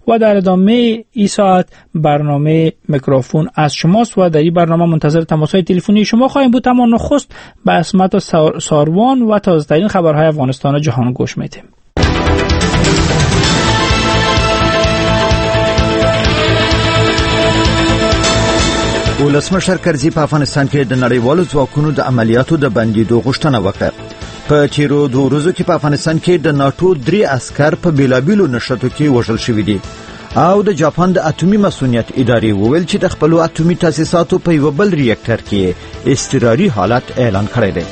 و در ادامه این ساعت برنامه میکروفون از شماست و در این برنامه منتظر تماس‌های تلفنی شما خواهیم بود. اما نخست به عصمت ساروان و تازه‌ترین خبرهای افغانستان و جهان گوش میدیم. ولسمشر کرزي په افغانستان کې د نړیوالو ځواکونو د عملیاتو د بندیدو غوښتنه وکړه. په تیرو 2 ورځو کې په افغانستان کې د ناتو 3 عسكر په بیلابیلو نشټو کې وژل شوي دي او د جاپان د اټومي مسؤلیت ادارې وویل چې د خپل اټومي تاسیساتو په یو بل ریاکټر کې اضطراري حالت اعلان کړی دی.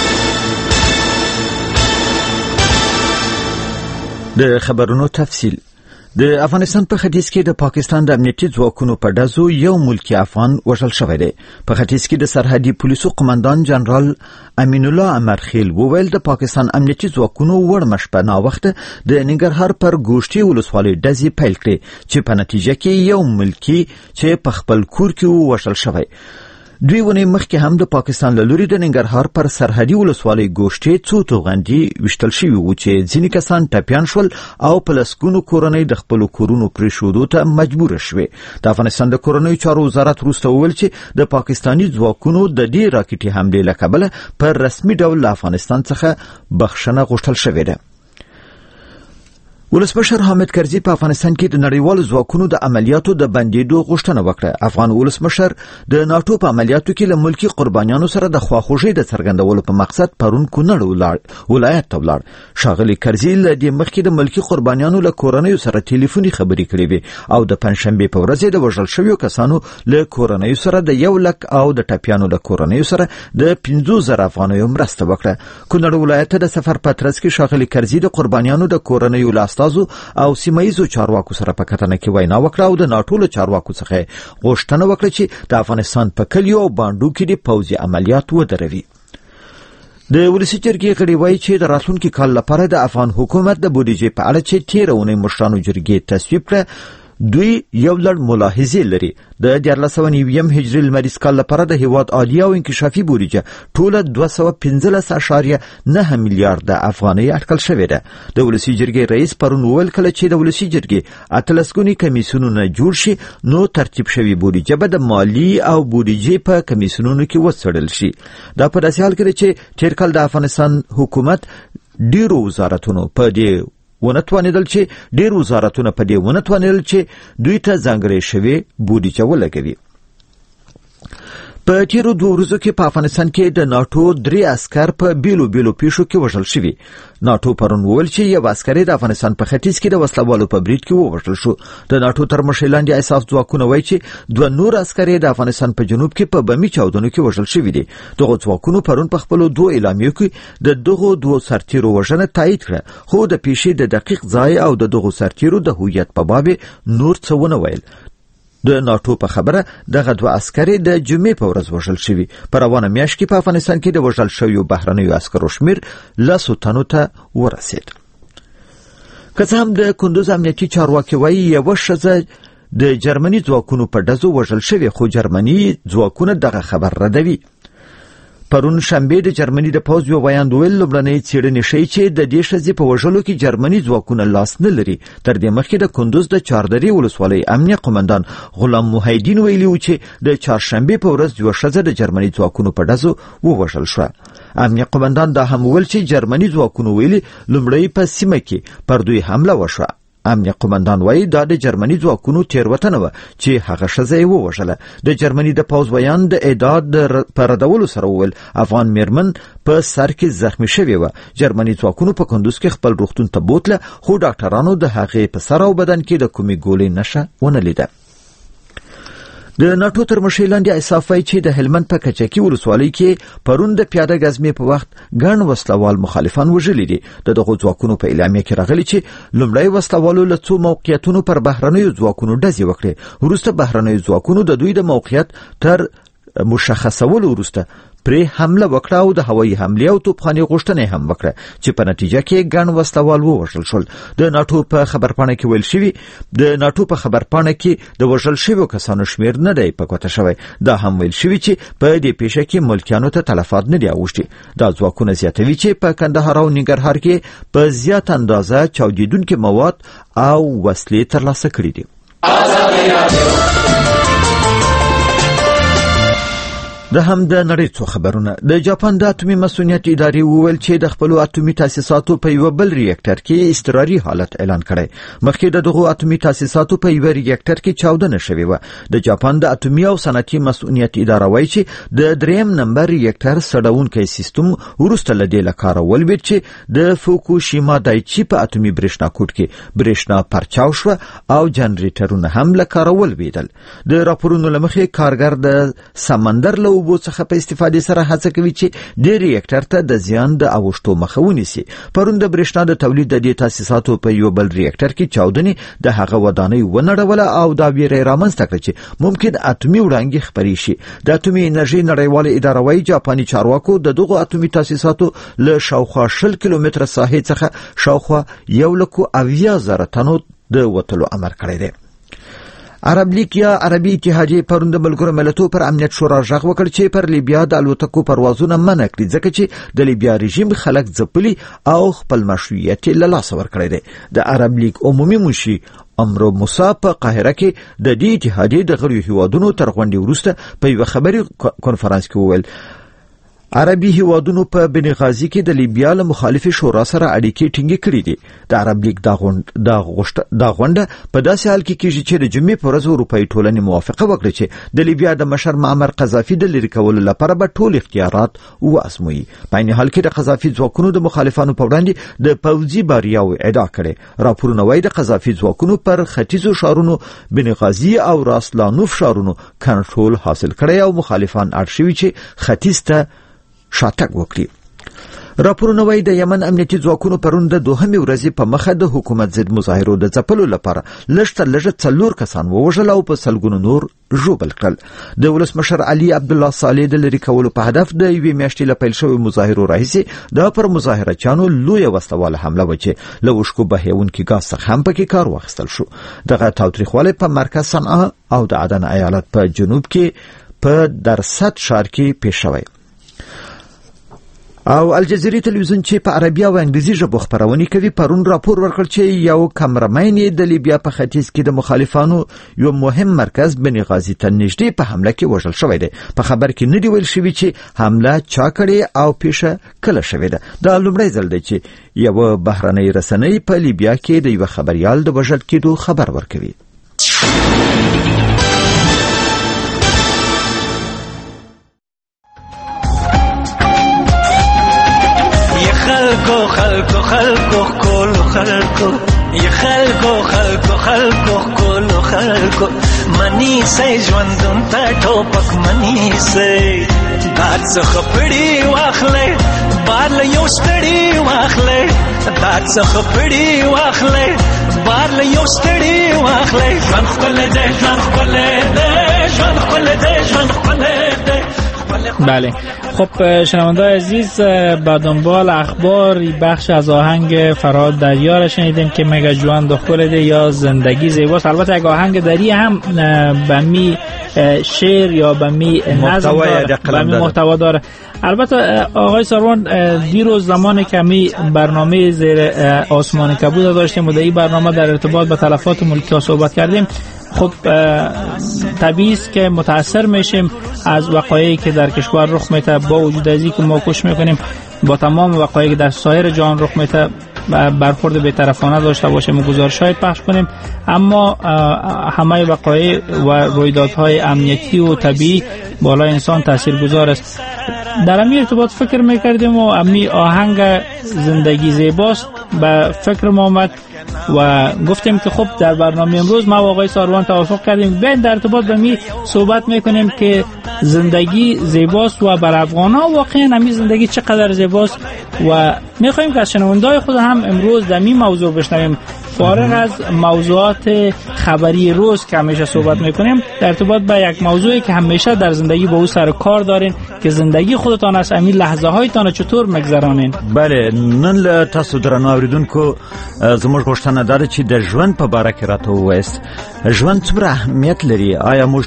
د خبرونو تفصیل. د افغانستان په ختیځ کې د پاکستان د امنیتي ځواکونو په ډزو یو ملکی افغان وژل شوی دی. په ختیځ کې د سرحدي پولیسو قومندان جنرال امین الله امرخیل وویل د پاکستان امنیتي ځواکونو وړ مشپه نا وخت د ننګرهار پر ګوشتي ولسوالۍ ډزې پیل کړې چې په نتیجه کې یو ملکی چې په خپل کور کې وژل شوی. دوی ونې مخکې هم د پاکستان له لوري د ننګرهار پر سرحدي ولسوالۍ ګوشتې څو توغندي وشتل شوي وو چې ځینې کسان ټپیان شول او په لسګونو کورنۍ د خپلو کورونو پرېښودو ته مجبوره شوې. د افغانستان د کورنیو چارو وزارت وروسته وویل چې د پاکستاني ځواکونو د دې راکټي حملې له کبله پر رسمي ډول له افغانستان څخه بخښنه غوښتل شوې ده. ولسمشر حامد کرزي په افغانستان کې د نړیوالو ځواکونو د عملیاتو د بندیدو غوښتنه وکړه. افغان ولسمشر د ناتو په عملیاتو کې له ملکی قربانیانو سره د خواخوږۍ د څرګندولو په مقصد پرون کونړ ولایت ته ولاړ. ښاغلي کرزي له دې مخکې د ملکی قربانیانو له کورنیو سره ټلیفوني خبرې کړې وې او د پنځشنبې په ورځ د وژل شویو کسانو له کورنیو سره د 1 لک او د ټپیانو له کورنیو سره د 50,000 افغانیو مرسته وکړه. کونړ ولایت ته د سفر په ترڅ کې ښاغلي کرزي د قربانیانو د کورنیو او سیمایزو چارواکو سره په کتنه کې وینا وکړه او د ناتو له چارواکو څخه غوښتنه وکړه چې د افغانستان په کلیو او باندو کې د پوځي عملیات ودروي. د ولسی جرګې غړي وایي چې د راتلونکي کال لپاره د افغان حکومت د بودیجې په اړه چې تیرونه مشرانو جرګې تصویب کړه دوی یو لړ ملاحظې لري. د 1490 هجري لمریز کال لپاره د هیواد عالی او انکشافي بودیجه ټوله 215.9 میلیارډ افغانۍ اټکل شوې ده. د ولسی جرګې رئیس پرون وویل کله چې د ولسی جرګې 18 کمیسیونونه جوړ شي نو ترتیب شوی بودیجه به د مالی او بودیجې په کمیسیونونو کې وڅېړل شي. دا په داسې حال کې چې تیر کال د افغانستان حکومت ډیرو وزارتونو په دې ونتوانیدل چې ډیر وزارتونه په دې ونتوانیدل چې دوی ته ځانګړې شوی بودیجه ولګوي. په تیرو 2 ورځو کې په افغانستان کې د ناتو 3 عسكر په بیلو پیښو کې وژل شوي. ناتو پرون وویل چې یو عسکر د افغانستان په ختیځ کې د وسلوالو په برید کې ووژل شو. د ناتو تر مشرۍ لاندې اساس ځواکونه وایي چې 2 نور عسکر د افغانستان په جنوب کې په بمي چاودنو کې وژل شوي دي. دغه ځواکونو پرون په خپل 2 اعلامیو کې د دغه 2 سرتیرو وژنه تایید کړه خو د پیښې د دقیق ځای او د دغه سرتیرو د هویت په باب نور څه ونه ویل. د ناتو په خبره دغه 2 عسکر د جمعې په ورځ وژل شوي. په روانه میاشت کې په افغانستان کې د وژل شویو بهرنیو عسکرو شمیر 100 تنو ته ورسید. که څه هم د کندوز امنیتي چارواکي وایي یوه ښځه د جرمني ځواکونو په ډزو وژل شوې خو جرمني ځواکونه دغه خبر ردوي. پرون شنبه د جرمني د پوځ یو بیان ویل لومړنۍ څېړنې ښیي چې د دې ښځې په وژلو کې جرمني ځواکونه لاس نه لري. تر دې مخکې د کندوز د چاردرې ولسوالۍ امنیه قومندان غلام محیدین ویلي و چې د چهارشنبې په ورځ یوه ښځه د جرمني ځواکونو په ډزو ووژل شوه. امنیه قومندان دا هم ویل چې جرمني ځواکونو ویلي لومړی په سیمه کې پر دوی حمله وشوه. امنیه قومندان وایي دا د جرمني ځواکونو تیروتنه وه چې هغه ښځه یې ووژله. د جرمني د پوځ بیان د اعداد په ردولو سره وویل افغان میرمن په سر کې زخمی شوې وه. جرمني ځواکونو په کندوز کې خپل روغتون ته بوتله خو ډاکټرانو د هغې په سر او بدن کې د کومې ګولې نښه ونه لیده. د ناتو تر مشرۍ لاندې اساف وایي چې د هلمند په کچکي ولسوالۍ کې پرون د پیاده ګزمې په وخت ګڼ وسلوال مخالفان وژلي دي. د دغو ځواکونو په اعلامیه کې راغلي چې لومړی وسلوالو له څو موقعیتونو پر بهرنیو ځواکونو ډزې وکړې. وروسته بهرنیو ځواکونو د دوی د موقعیت تر مشخصولو وروسته پرې حمله وکړه او د هوایي حمله او توپخانې غوښتنه هم وکړه چې په نتیجه کې ګڼ وسلوال ووژل شول. د ناتو په خبرپاڼه کې ویل شوی د ناتو په خبرپاڼه کې د وژل شویو کسانو شمیر نه دی په ګوته شوی. دا هم ویل شوی چې په دې پیښه کې ملکیانو ته تلفات نه دی اوښتي. دا ځواکونه زیاتوي چې په کندهار او ننګرهار کې په زیات اندازه چاودیدونکي مواد او وسلې ترلاسه کړي دي. د هم د نړۍ څو خبرونه. د جاپان د اتومي مسؤلیت ادارې وویل چې د خپل اتومي تاسیساتو په یو بل ریاکټر کې اضطراري حالت اعلان کړی. مخکې دغه اتومي تاسیساتو په یو ریاکټر کې چاودنه شوې و. د جاپان د اتومي او صنعتي مسؤلیت اداره وایي چې د 3 نمبر ریاکټر سړونکي سیستم ورسته لدې لکاره ولوید چې د فوکوشیما دایچی په اتومي برېښنا کوټ کې برېښنا پرچاو شو او جنریټرونه هم لکاره ولویدل. د راپورونو لمخې کارګر د سمندر له اوبو څخه په استفادې سره هڅه کوي چې د ریاکټر ته د زیان د اوښتو مخه ونیسي. پرون د برېښنا د تولید د دې تاسیساتو په یو بل ریاکټر کې چاودنې د هغه ودانۍ ونړوله او دا ویره رامنځته کړه چې ممکن اتومي وړانګې خپرې شي. د اتومي انرژي نړیواله اداره وايي جاپاني چارواکو د دغه اتومي تاسیساتو له شاوخوا 20 کیلومتره ساحې څخه شاوخوا 1,80,000 تنو د وتلو امر کړی دی. عرب لیگ یا عربي اتحادیه پرون د ملګرو ملتونو پر امنیت شورا ژغ وکړ چې پر لیبیا د الوتکو پروازونه منع کړي ځکه چې د لیبیا رژیم خلک ځپلي او خپل مشروعیت له لاسه ورکړی دی. د عرب لیگ عمومي منشي امرو موسی په قاهره کې د دې اتحادیه د غړو هیوادونو تر غونډې وروسته په یو خبري کانفرنس کې وویل عربي هیوادونو په بنغازي کې د لیبیا له مخالفي شورا سره اړیکې ټینګې کړې دي. د عرب لیگ دا غونډه په داسې حال کې کېږي چې د جمعې په ورځ اروپایي ټولنې موافقه وکړه چې د لیبیا د مشر معمر قذافي د لرې کولو لپاره به ټول اختیارات وازموي. په عین حال کې د قذافي ځواکونو د مخالفانو په وړاندې د پوځي بریاو ادعا کړې. راپورونه وايي د قذافي ځواکونو پر ختیځو ښارونو بنغازي او راسلانوف ښارونو کنټرول حاصل کړی او مخالفان اړ شوي چې ختیځ ته شاتګ وکړي. راپورونه وايي د یمن امنیتي ځواکونو پرون د دوهمې ورځې په مخه د حکومت ضد مظاهرو د ځپلو لپاره لږ تر لږه 4 کسان ووژل او په سلګونو نور ژوبل کړل. د ولسمشر علي عبدالله صالح د لرې کولو په هدف د یوې میاشتې له پیل شوې مظاهرو راهیسې دا پر مظاهرچیانو لویه وسلواله حمله وه چې له اوښکو بهیونکي ګاز څخه هم پکې کار واخیستل شو. دغه تاوتریخوالی په مرکز صنعا او د عدن ایالت په جنوب کې په درصد ښار کې پیښ شوی. او الجزیره تلویزیون چې په عربي او انګلیزي ژبه خبرونه کوي پرون راپور ورکړ چې یو کمرمین د لیبیا په ختیځ کې د مخالفانو یو مهم مرکز بنغازي ته نږدې په حمله کې وژل شوی دی. په خبر کې نه دی ویل شوی چې حمله چا کړې او پیښه کله شوې ده. دا لومړی ځل دی چې یو بهرنۍ رسنۍ په لیبیا کې د یو خبريال د وژل کېدو خبر ورکوي. خلکو کولو خلکو یا خلکو کولو خلکو منی سي ژوندون ته ټوپک منی سي دات څخه پړی واخلې بار له یو ستړي واخلې دات څخه پړی واخلې بار له یو ستړي واخلې ژوند خپل دې ژوند خپل دې ژوند خپل دې ژوند خپل دې. بله خب شنونده‌های عزیز با دنبال اخبار بخش از آهنگ فرهاد دریا را شنیدیم که میگه جوان دخول یا زندگی زیباست. البته یک آهنگ دری هم به می شعر یا به می نظم به می محتوا داره. البته آقای ساروان دیروز زمان که می برنامه زیر آسمان کبود داشتیم و در این برنامه در ارتباط به تلفات ملکی ها صحبت کردیم. خب طبیعی است که متاثر میشیم از وقایعی که در کشور رخ میده، با وجود از اینکه ما کوشش میکنیم با تمام وقایعی که در سایر جهان رخ میده برخورد بی‌طرفانه داشته باشیم و گزارش‌های پخش کنیم، اما همه وقایع و رویدادهای امنیتی و طبیعی بالای انسان تاثیرگذار است. در همین ارتباط فکر میکردیم و همین آهنگ زندگی زیباست به فکر ما آمد و گفتیم که خب در برنامه امروز ما و آقای ساروان توافق کردیم بیاین در ارتباط به می صحبت میکنیم که زندگی زیباست و بر افغان‌ها واقعا همین زندگی چقدر زیباست و میخوایم که از شنونده‌های خود هم امروز در این موضوع بشنویم. فارغ از موضوعات خبری روز که همیشه صحبت میکنیم، در ارتباط با یک موضوعی که همیشه در زندگی با او سر کار دارین که زندگی خودتان از همین لحظه هایتان چطور مگذرانین. بله، نن تاسو درنو اوریدونکو زموږ غوښتنه ده چې د ژوند په باره کې راته ووایاست ژوند څومره اهمیت لري. آیا موږ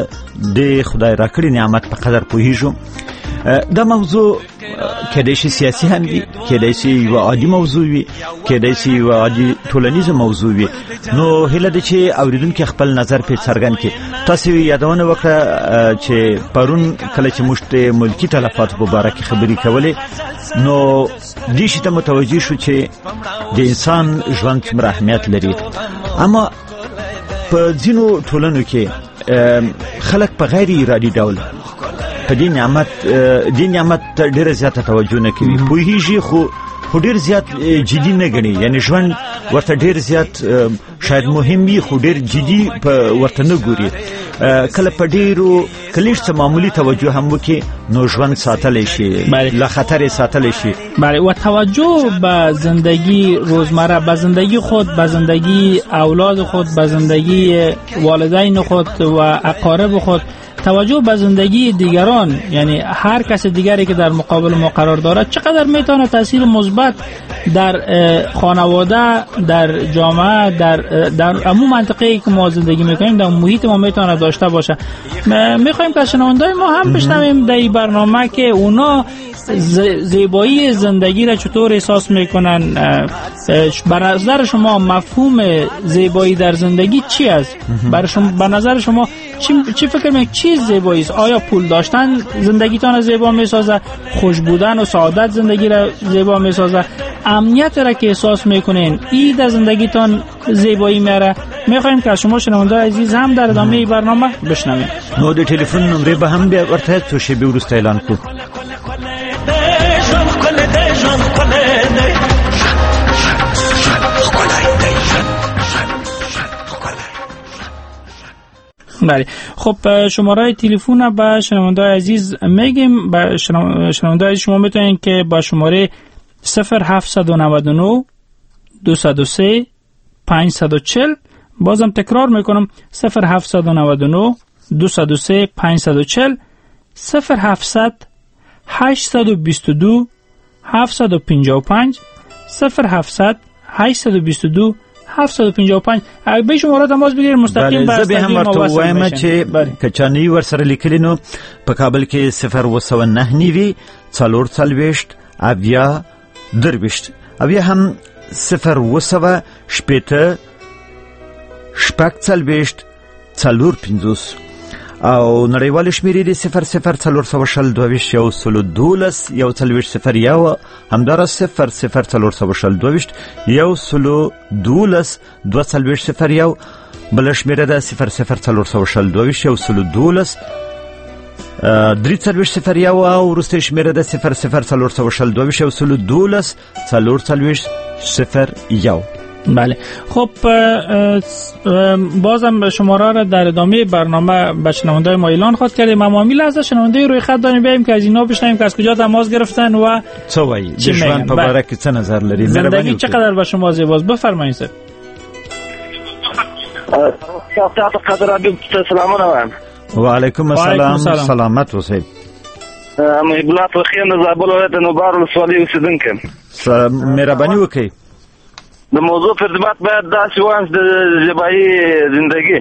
د خدای راکړي نعمت په قدر پوهیږو؟ دا موضوع کېدای شي سیاسي هم وي، کېدای شي یو عادي موضوع وي، کېدای شي یو عادي ټولنیزه موضوع وي. نو هیله ده چې اوریدونکو خپل نظر په څرګند کړي. تاسو یادونه وکړه چې پرون کله چې موږ د ملکی تلفات په اړه خبرې کولې، نو دې شي ته متوجه شو چې د انسان ژوند څومره اهمیت لري. اما په ځینو ټولنو کې خلک په غیر ارادي ډول په دې نعمت ډېر زیاته توجه نه کوي، پوهیږي خو ډېر زیات جدي نه ګڼي. یعنی ژوند ورته ډېر زیات شاید مهم وي خو ډېر جدي ورته نه ګوري. کله په ډېرو کلیش څه معمولی توجه هم وکړي نو ژوند ساتلی شي، له خطر ساتلی شي. بله، و توجه به زندگی روزمره، به زندگی خود، به زندگی اولاد خود، به زندگی والدین خود و اقارب خود، توجه به زندگی دیگران، یعنی هر کس دیگری که در مقابل ما قرار دارد چقدر میتونه تاثیر مثبت در خانواده، در جامعه، در عموم منطقه‌ای که ما زندگی میکنیم، در محیط ما میتونه داشته باشه. میخوایم که شنونده‌های ما هم بشنویم در این برنامه که اونا زیبایی زندگی را چطور احساس میکنن. به نظر شما مفهوم زیبایی در زندگی چی است؟ به نظر شما چی فکر میکنید چی زیبایی است؟ آیا پول داشتن زندگیتان را زیبا میسازه؟ خوش بودن و سعادت زندگی را زیبا میسازه؟ امنیت را که احساس میکنین این در زندگیتان زیبایی میاره؟ میخوایم که شما شنونده عزیز هم در ادامه برنامه بشنویم. نو د ټلیفون نمبر به هم بیا ورته څو شی به ورسته اعلان کو. بله، خب شماره تلفن به شنونده عزیز میگیم. به شنونده عزیز شما میتونین که با شماره 0799 203 540 بازم تکرار میکنم 0799 203 540 0700 822 755 0700 822 755. به شماره تماس بگیرید مستقیم به استودیو ما وصل بشین. چې کچانی ور سره لیکلی نو په کابل کې 009 نیوی 440 اویا درويشت اویا هم 0 شپته شپږ 450 او نړیوال شمیرې دي 00422 یو سلو دولس یو 40 یو همدار 00422 یو سلو دولس 240 یو بل شمیره ده 00422 یو سلو دولس 340 یو او وروسته شمیره ده 00422 یو سلو دولس 440 یو. بله، خب بازم شماره را در ادامه برنامه به شنونده ما اعلان خواهد کردیم. اما میل از شنونده روی خط داریم بیاییم که از اینا بشنویم که از کجا تماس گرفتن و چه وایي ژوند په اړه کې څه نظر لري. زندگی چقدر به شما زیباست؟ بفرمایید سر. و علیکم السلام. سلامت اوسئ. محبوبات وخیم د زابل ولایت نوبار ولسوالۍ اوسیدونکی. مهرباني وکړئ. د موضوع په ارتباط باید داسې ووایم د زیبایي زندگی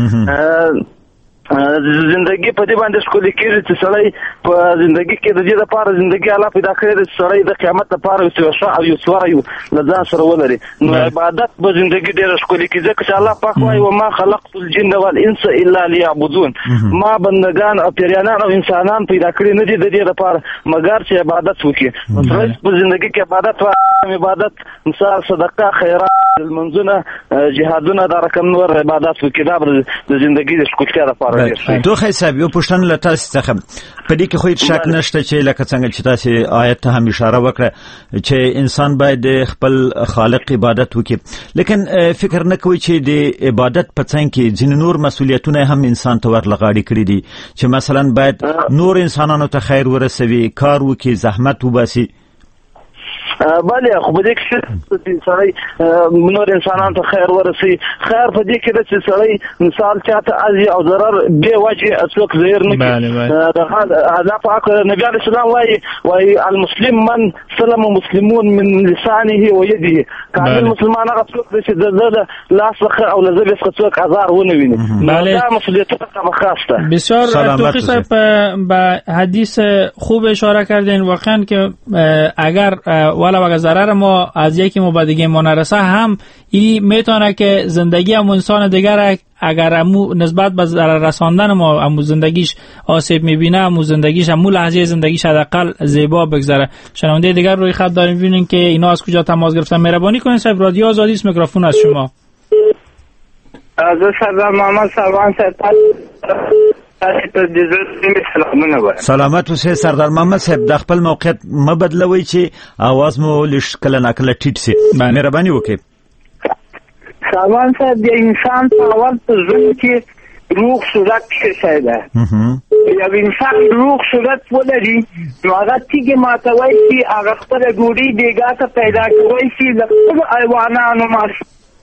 زندگی په دې باندې ښکلې کېږي چې سړی په زندگی کې د دې لپاره زندگی الله پیدا کړی دی چې سړی د قیامت لپاره یو ښه او یو سوری له ځان سره ولري. نو عبادت په زندگی ډېره ښکلې کېږي ځکه چې الله پاک وایي وما خلقت الجن والانس الا ليعبدون، ما بندگان او پیریانان او انسانان پیدا کړي نه دي د دې لپاره مګر چې عبادت وکړي. سړی په زندگی کې عبادت مثال صدقه خیرات منځونه جهادونه دا رقم نور عبادت وکړي دا د زندگی د ښکلتیا لپاره. وکړه. دوه صاحب یو پوښتنه لته څخه په دې کې خو هیڅ شک نشته چې لکه څنګه چې تاسو آیت ته هم اشاره وکړه چې انسان باید خپل خالق عبادت وکړي، لیکن فکر نه کوي چې د عبادت په څنګ کې ځینې نور مسؤلیتونه هم انسان ته ورلغاړي کړی دي چې مثلا باید نور انسانانو ته خیر ورسوي، کار وکړي، زحمت وباسي. بله خو په دې کې چې سړی نور انسانانو ته خیر ورسي، خیر په دې کې چې سړی مثال چاته اذی او ضرر به وجه اسلوک زهر نه کوي. دا پاک نبی علیه السلام وايي المسلم من سلم مسلمون من لسانه ويده. کامل مسلمان هغه څوک چې د لاس څخه او له ذبح څخه څوک آزار ونه ویني. دا مسئولیت خاصه. بسیار توفیق صاحب به حدیث خوب اشاره کردین. واقعا که اگر والا اگر ضرر ما از یکی ما به دیگه ما نرسه هم این میتونه که زندگی هم انسان دیگر اگر امو نسبت به ضرر رساندن ما امو زندگیش آسیب میبینه، امو زندگیش امو لحظه زندگیش حداقل زیبا بگذره. شنونده دیگر روی خط داریم ببینین که اینا از کجا تماس گرفتن. مهربانی کنین صاحب رادیو آزادی است، میکروفون از شما. از سردار محمد سروان صاحب سلامت اوسئ سردار محمد صاحب. د خپل موقعیت م بدلوي چې आवाज مو لږ کله ناکله ټیټ شي، مهرباني وکړئ. سلمان صاحب د انسان په اول په ژوند کې روح صورت شي ده. یو انسان روح صورت ولري نو هغه تیږه ماتوي چې هغه خپل ګوډي دیګه ته پیدا کوي چې د ایوانانو مار.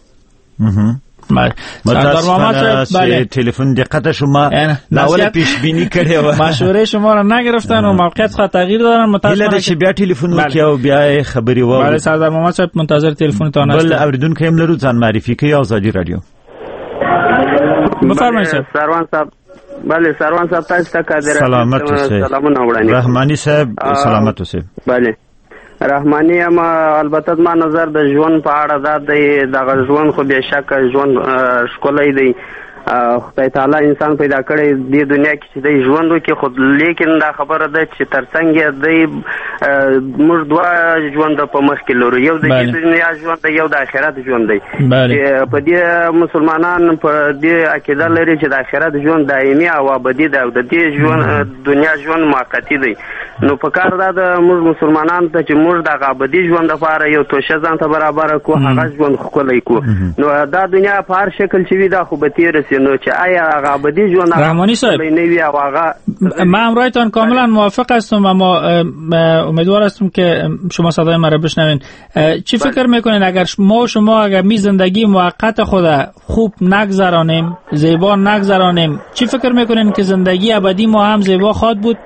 سردار محمد صاحب بله تلفن دقت شما اول پیش بینی کرده و مشوره شما را نگرفتن و موقعیت خواهد تغییر دارن. متاسفانه که بیا تلفن وکړي او بیا خبري و. بله سردار محمد صاحب منتظر تلفن تان هستم. بل اوریدونکو هم لرو ځان معرفي کوي آزادی رادیو. بفرمایید صاحب. سروان صاحب بله سروان صاحب تاسو ته قادر سلامت اوسئ. سلامونه وړاندې. رحمانی صاحب سلامت اوسئ. بله رحمانی اما البته ما نظر د ژوند په اړه دا دی د ژوند خو به شک ژوند ښکلی دی. خدای تعالی انسان پیدا کړی د دنیا کې چې د ژوند کې خود، لیکن دا خبره ده چې ترڅنګ دی موږ دوه ژوند په مخ کې لرو، یو د دنیا ژوند دی، یو د آخرت ژوند دی. په دې مسلمانان په دې عقیده لري چې د آخرت ژوند دایمي او ابدي دی او د دې ژوند دنیا ژوند موقتی دی. نو په کار دا د موږ مسلمانانو ته چې موږ د ابدي ژوند لپاره یو توشه ځان ته برابر کو، هغه ژوند ښکلی کو. نو دا دنیا په هر شکل چې وي دا خو به تېره سي، نو چې آیا هغه ابدي ژوند رحمانی صاحب من امرایتان کاملا موافق هستم، اما امیدوار هستم که شما صدای من را بشنوین. چی فکر میکنین اگر شما اگر می زندگی موقت خود خوب نگذرانیم، زیبا نگذرانیم، چی فکر میکنین که زندگی ابدی ما هم زیبا خواهد بود؟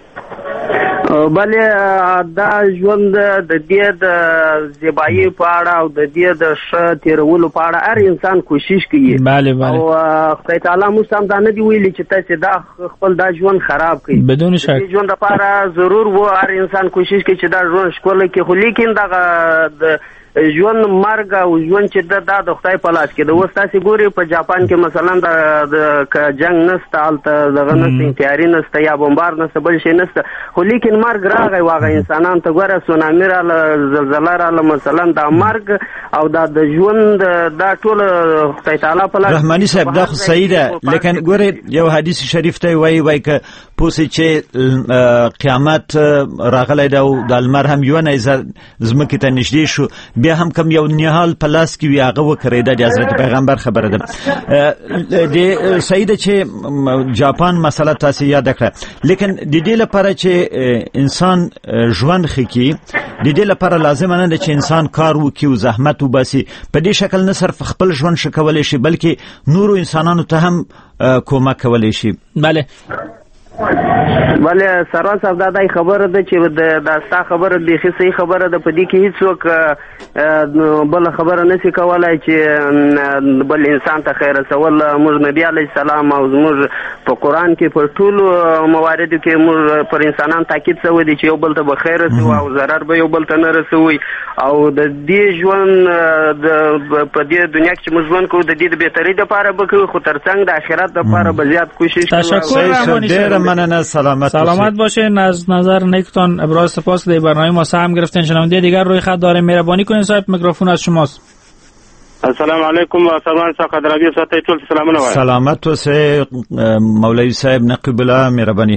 بله دا ژوند د دې د زیبایی په اړه او د دې د ښه تیرولو په اړه هر انسان کوشش کوي. بله بله. او خدای تعالی موږ هم دا نه دی ویلي چې تاسو دا خپل دا ژوند خراب کړئ. بدون شک دې ژوند لپاره ضرور و هر انسان کوشش کوي چې دا ژوند ښکلی کړي، خو لیکن دا ژوند مرګ او ژوند چې دا د خدای په لاس کې د اوس تاسو ګوري په جاپان کې مثلا د جنگ نسته، هلته دغه نسته، تیاری نسته یا بمبار نسته، بل شي نسته، خو لیکن مرګ راغی واغه انسانان ته ګوره سونامي راله، زلزله راله، مثلا دا مرګ او دا د ژوند دا ټول خدای تعالی په لاس. رحمانی صاحب دا خو صحیح ده، لیکن ګوره یو حدیث شریف ته وایي که پوسې چې قیامت راغلی دا او د لمر هم یو نه زمکه ته نږدې شو، بیا هم کم یو نهال په لاس کې وی هغه وکړی د حضرت پیغمبر خبره ده. د سید چې جاپان مسله تاسو یاد کړه، لیکن د دې لپاره چې انسان ژوند خکې د دې لپاره لازم نه ده چې انسان کار وکړي او زحمت وباسي. په دې شکل نه صرف خپل ژوند شکولای شي بلکې نورو انسانانو ته هم کومک کولای شي. بله بله سروان صاحب دا دای خبره ده چې دا ستا خبره بیخي صحیح خبره ده، په دې کې هیڅوک بل خبره نشي کولای چې بل انسان ته خیر رسول. موږ نبی علیه السلام او موږ په قرآن کې په ټولو مواردو کې موږ پر انسانان تاکید شوی دی چې یو بل ته به خیر رسوي او ضرر به یو بل ته نه رسوي، او د دې ژوند په دې دنیا کې چې موږ ژوند کوو د دې د بهترۍ لپاره به کوو، خو ترڅنګ د آخرت لپاره به زیات کوشش کوو. مننه. سلامت باشین. از نظر نیکتان ابراز سپاس. در برنامه ما سهم گرفتین. شنونده دیگر روی خط داریم، مهربانی کنین صاحب میکروفون از شماست. السلام علیکم سلمان صاحب قدرابی ساتي ټول سلامونه وایم. سلامت اوسه مولوی صاحب نقیب الله مهربانی.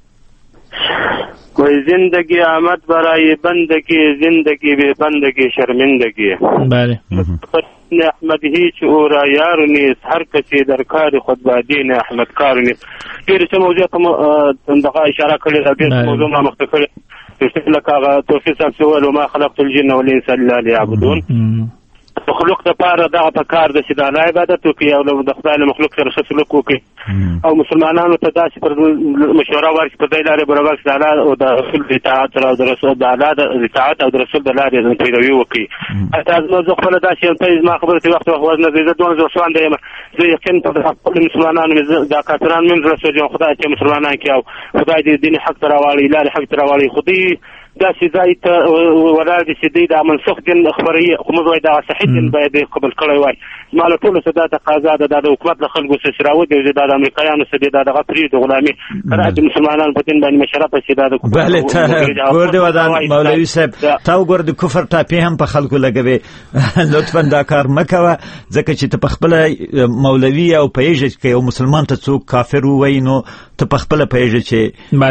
کوئی زندگی آمد برای بندگی، زندگی به بندگی شرمندگی. بله. احمد هیچ او را یار نیست، هر کسی در کار خود با دین احمد کار نیست. ډېر څه موضوع ته دغه اشاره کړې ده، ډېر موضوع ما مخته کړې لکه هغه توفیق صاحب چې وویل وما خلقت الجن والانس الا ليعبدون. مخلوق د پاره دغه په کار ده چې د الله عبادت وکړي او د خدای له مخلوق سره ښه سلوک وکړي او مسلمانانو ته داسې پر مشوره ورکړي په دې لارې برابر چې د الله او د رسول د اطاعت او د رسول د الله د اطاعت او د رسول د لارې پیروي وکړي. حتی زه خپله داسې یم، ته زما خبرې ته وخت وزنه زه 12 سوان یم، زه یقین په خپل مسلمانانو دا کافران مې زړه سوځي خدای چې مسلمانان کې او خدای دې دین حق ته راواړي، لارې حق ته راواړي. خو دوی داسې ځای ته ولاړ دي چې دوی دا منسوخ دین خپروي، خو موږ وایو دغه صحیح دین باید قبول کړی وای. زما له ټولو څه دا تقاضا ده، دا د حکومت له خلکو څه چې راودې دا د امریکایانو څه دی، دا دغه پرېږدي غلامي، راځي مسلمانان په دین باندې مشرفه شي. دا د بله ته ګوردې ودان مولوي صاحب تا وګوره د کفر ټاپې هم په خلکو لګوي. لطفا دا کار مه کوه، ځکه چې ته په خپله مولوي او پوهېږې چې یو مسلمان ته څوک کافر ووایي نو ته په خپله پوهېږې چې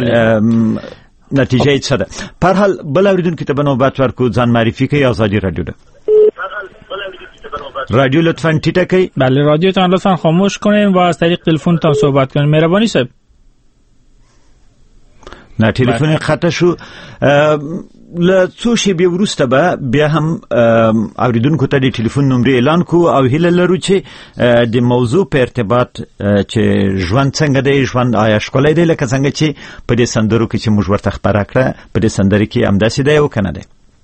نتیجه یې څه ده. په هر حال بل اورېدونکي ته به نوبت ورکړو، ځان معرفي کوي. ازادي راډیو ده، رادیو لطفاً ټیټه کړئ. بله رادیو تان لطفاً خاموش کنین و از طریق تلفن تان صحبت کنین. مهربانی صاحب. نه تلفن قطع شو. له څو شېبې وروسته به بیا هم اورېدونکو ته د ټلیفون نمرې اعلان کوو او هیله لرو چې د موضوع په ارتباط چې ژوند څنګه دی، ژوند آیا ښکلی دی لکه څنګه چې په دې سندرو کې چې موږ ورته خپره کړه په دې سندرې کې همداسې دی او که نه دی.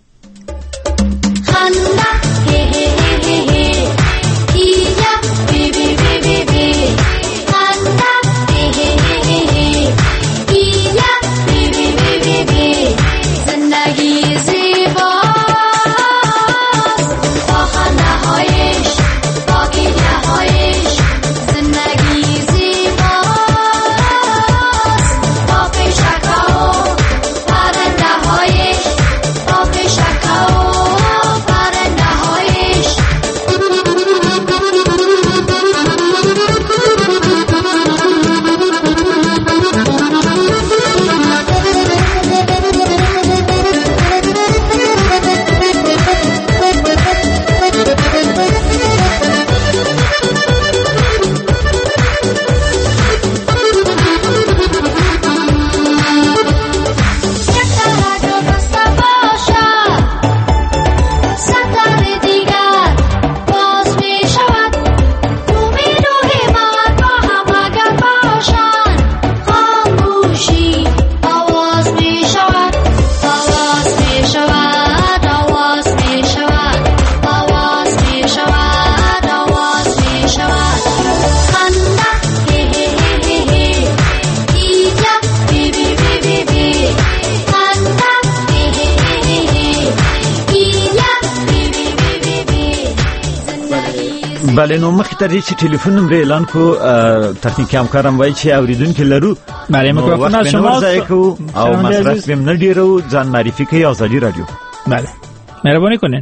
بله نو مخکې تر دې چې ټلیفون نمرې اعلان کو تخنیکي همکارم وایي چې اورېدونکي لرو. بله میکروفون از شما او مصرف بیم نډیرو. ځان معرفي کوي. ازادي راډیو. بله مهرباني کنین.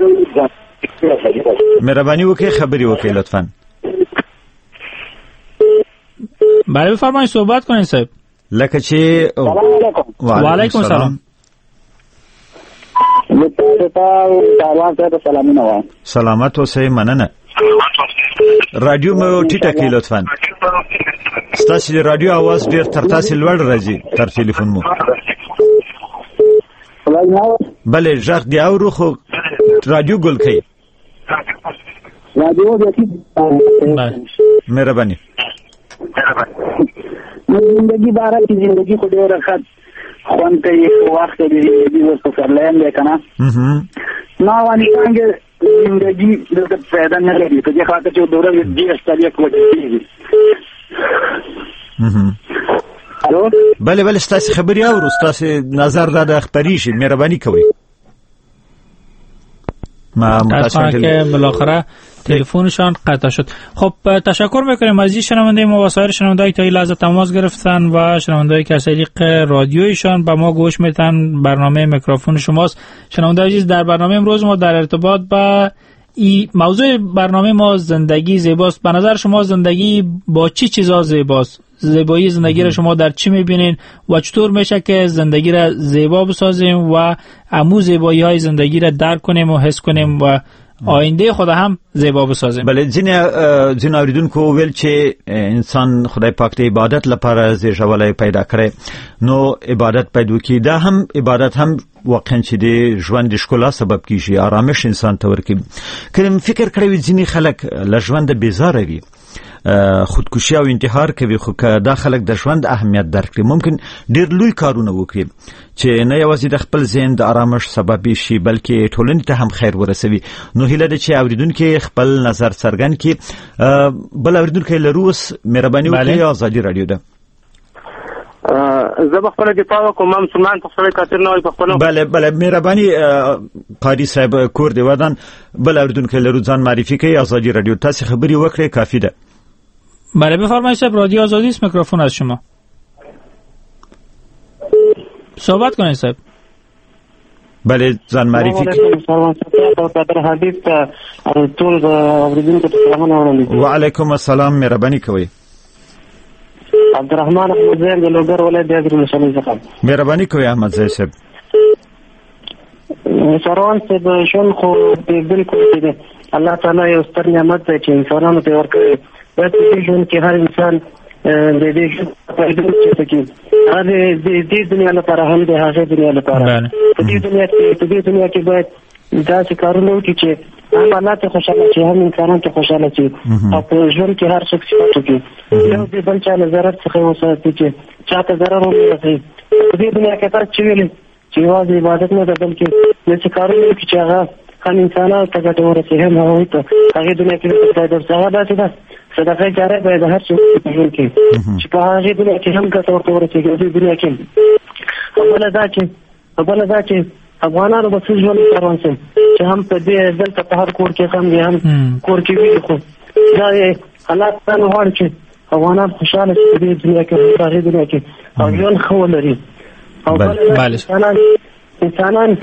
مهرباني وکړئ خبري وکړئ لطفاً. بله بفرمایید صحبت کنین صاحب. لکه چې وعلیکم السلام. سلامت اوسئ. مننه. رادیو مو ټیټه کړئ لطفاً. ستاسو د رادیو आवाज ډیر تر تاسو لوړ راځي تر ټلیفون مو. بله ژغ دی اورو خو رادیو ګل کړئ. رادیو دې مهرباني. زندگی بارا کی زندگی کو ډیر خد خوان کوي وخت دې وسو سرلایم دی کنه ما وانی څنګه زندگی دغه پیدا نه لري په دې خاطر چې دوره دې استالیا کوي. الو بله ستاسو خبري او ستاسو نظر دا خبري شي مهرباني کوي. ما متاسفم که بالاخره تلفنشان قطع شد. خب تشکر میکنیم از این شنونده ما و سایر شنوندهایی تا این لحظه تماس گرفتن و شنوندهایی که از طریق رادیویشان به ما گوش میدن. برنامه میکروفون شماست. شنونده عزیز در برنامه امروز ما در ارتباط با این موضوع برنامه ما زندگی زیباست. به نظر شما زندگی با چی چیزا زیباست؟ زیبایی زندگی را شما در چی میبینین و چطور میشه که زندگی را زیبا بسازیم و امو زیبایی های زندگی را درک کنیم و حس کنیم و آینده خود هم زیبا بسازیم؟ بله، ځینې اوریدونکو ویل چې انسان خدای پاک ته عبادت لپاره زیږولی پیدا کړی، نو عبادت پیدا کی دا هم عبادت هم واقعا چې د ژوند د ښکلا سبب کیږي، آرامش انسان ته ورکوي. کله فکر کړی ځینې خلک له ژوند بیزاره وي، خودکشي او انتحار کوي، خو که دا خلک د ژوند اهمیت درک کړي ممکن ډیر لوی کارونه وکړي چې نه یوازې د خپل ذهن د آرامش سبب شي بلکې ټولنې ته هم خیر ورسوي. نو هیله ده چې اوریدونکو خپل نظر څرګند کړي. بل اوریدونکو لروس مهرباني وکړئ، ازادي رادیو ده. زه خپل دفاع وکم، مسلمان په خپل کافر نه وي په خپل. بله مهرباني قاری صاحب کور دی ودان. بل اوریدونکو لرو ځان معرفي کوي. ازادي رادیو تاسو خبري وکړئ، کافی ده. بله بفرمایید صاحب، رادیو آزادی است، میکروفون از شما. صحبت کنید صاحب. بله ځان معرفي و علیکم السلام، مهرباني کوئ. عبدالرحمن احمد زین د لوګر ولایت د ادري مشالي څخه. مهرباني کوئ احمد زین صاحب. سروان صاحب شون خو بالکل دی، الله تعالی یو ستر نعمت دی چې انسانانو ته ورکړي. بس دې ژوند کې هر انسان د دې پیدا کوي، هغه د دې دنیا لپاره هم د هغه دنیا لپاره. په دې دنیا کې باید دا چې کارونه وکړي چې هم الله ته خوشاله شي، هم انسانان ته خوشاله شي، او په ژوند کې هر څه صفات وکړي. یو د بل چا نظر څخه وساتي چې چاته ضرر ونه رسي. په دې دنیا کې تاسو چې ویلي چې یوازې عبادت نه ده بلکې د کارونه وکړي چې هغه هم انسانانو ته ګټه ورسوي، هم هغوی ته هغې دنیا کې فایده ورسوي. هغه داسې ده صدقه جاریه باید هر څه په ژوند کې چې په هغې دنیا کې هم ګټه ورته ورسېږي، په دې دنیا کې. بله دا چې افغانانو به څه ژوند روان شي چې هم په دې دلته په هر کور کې هم کور کې وي، خو دا یې حالات دا نه غواړي چې افغانان خوشحاله شي په دې دنیا کې، په هغې دنیا کې او ژوند ښه ولري. او انسانان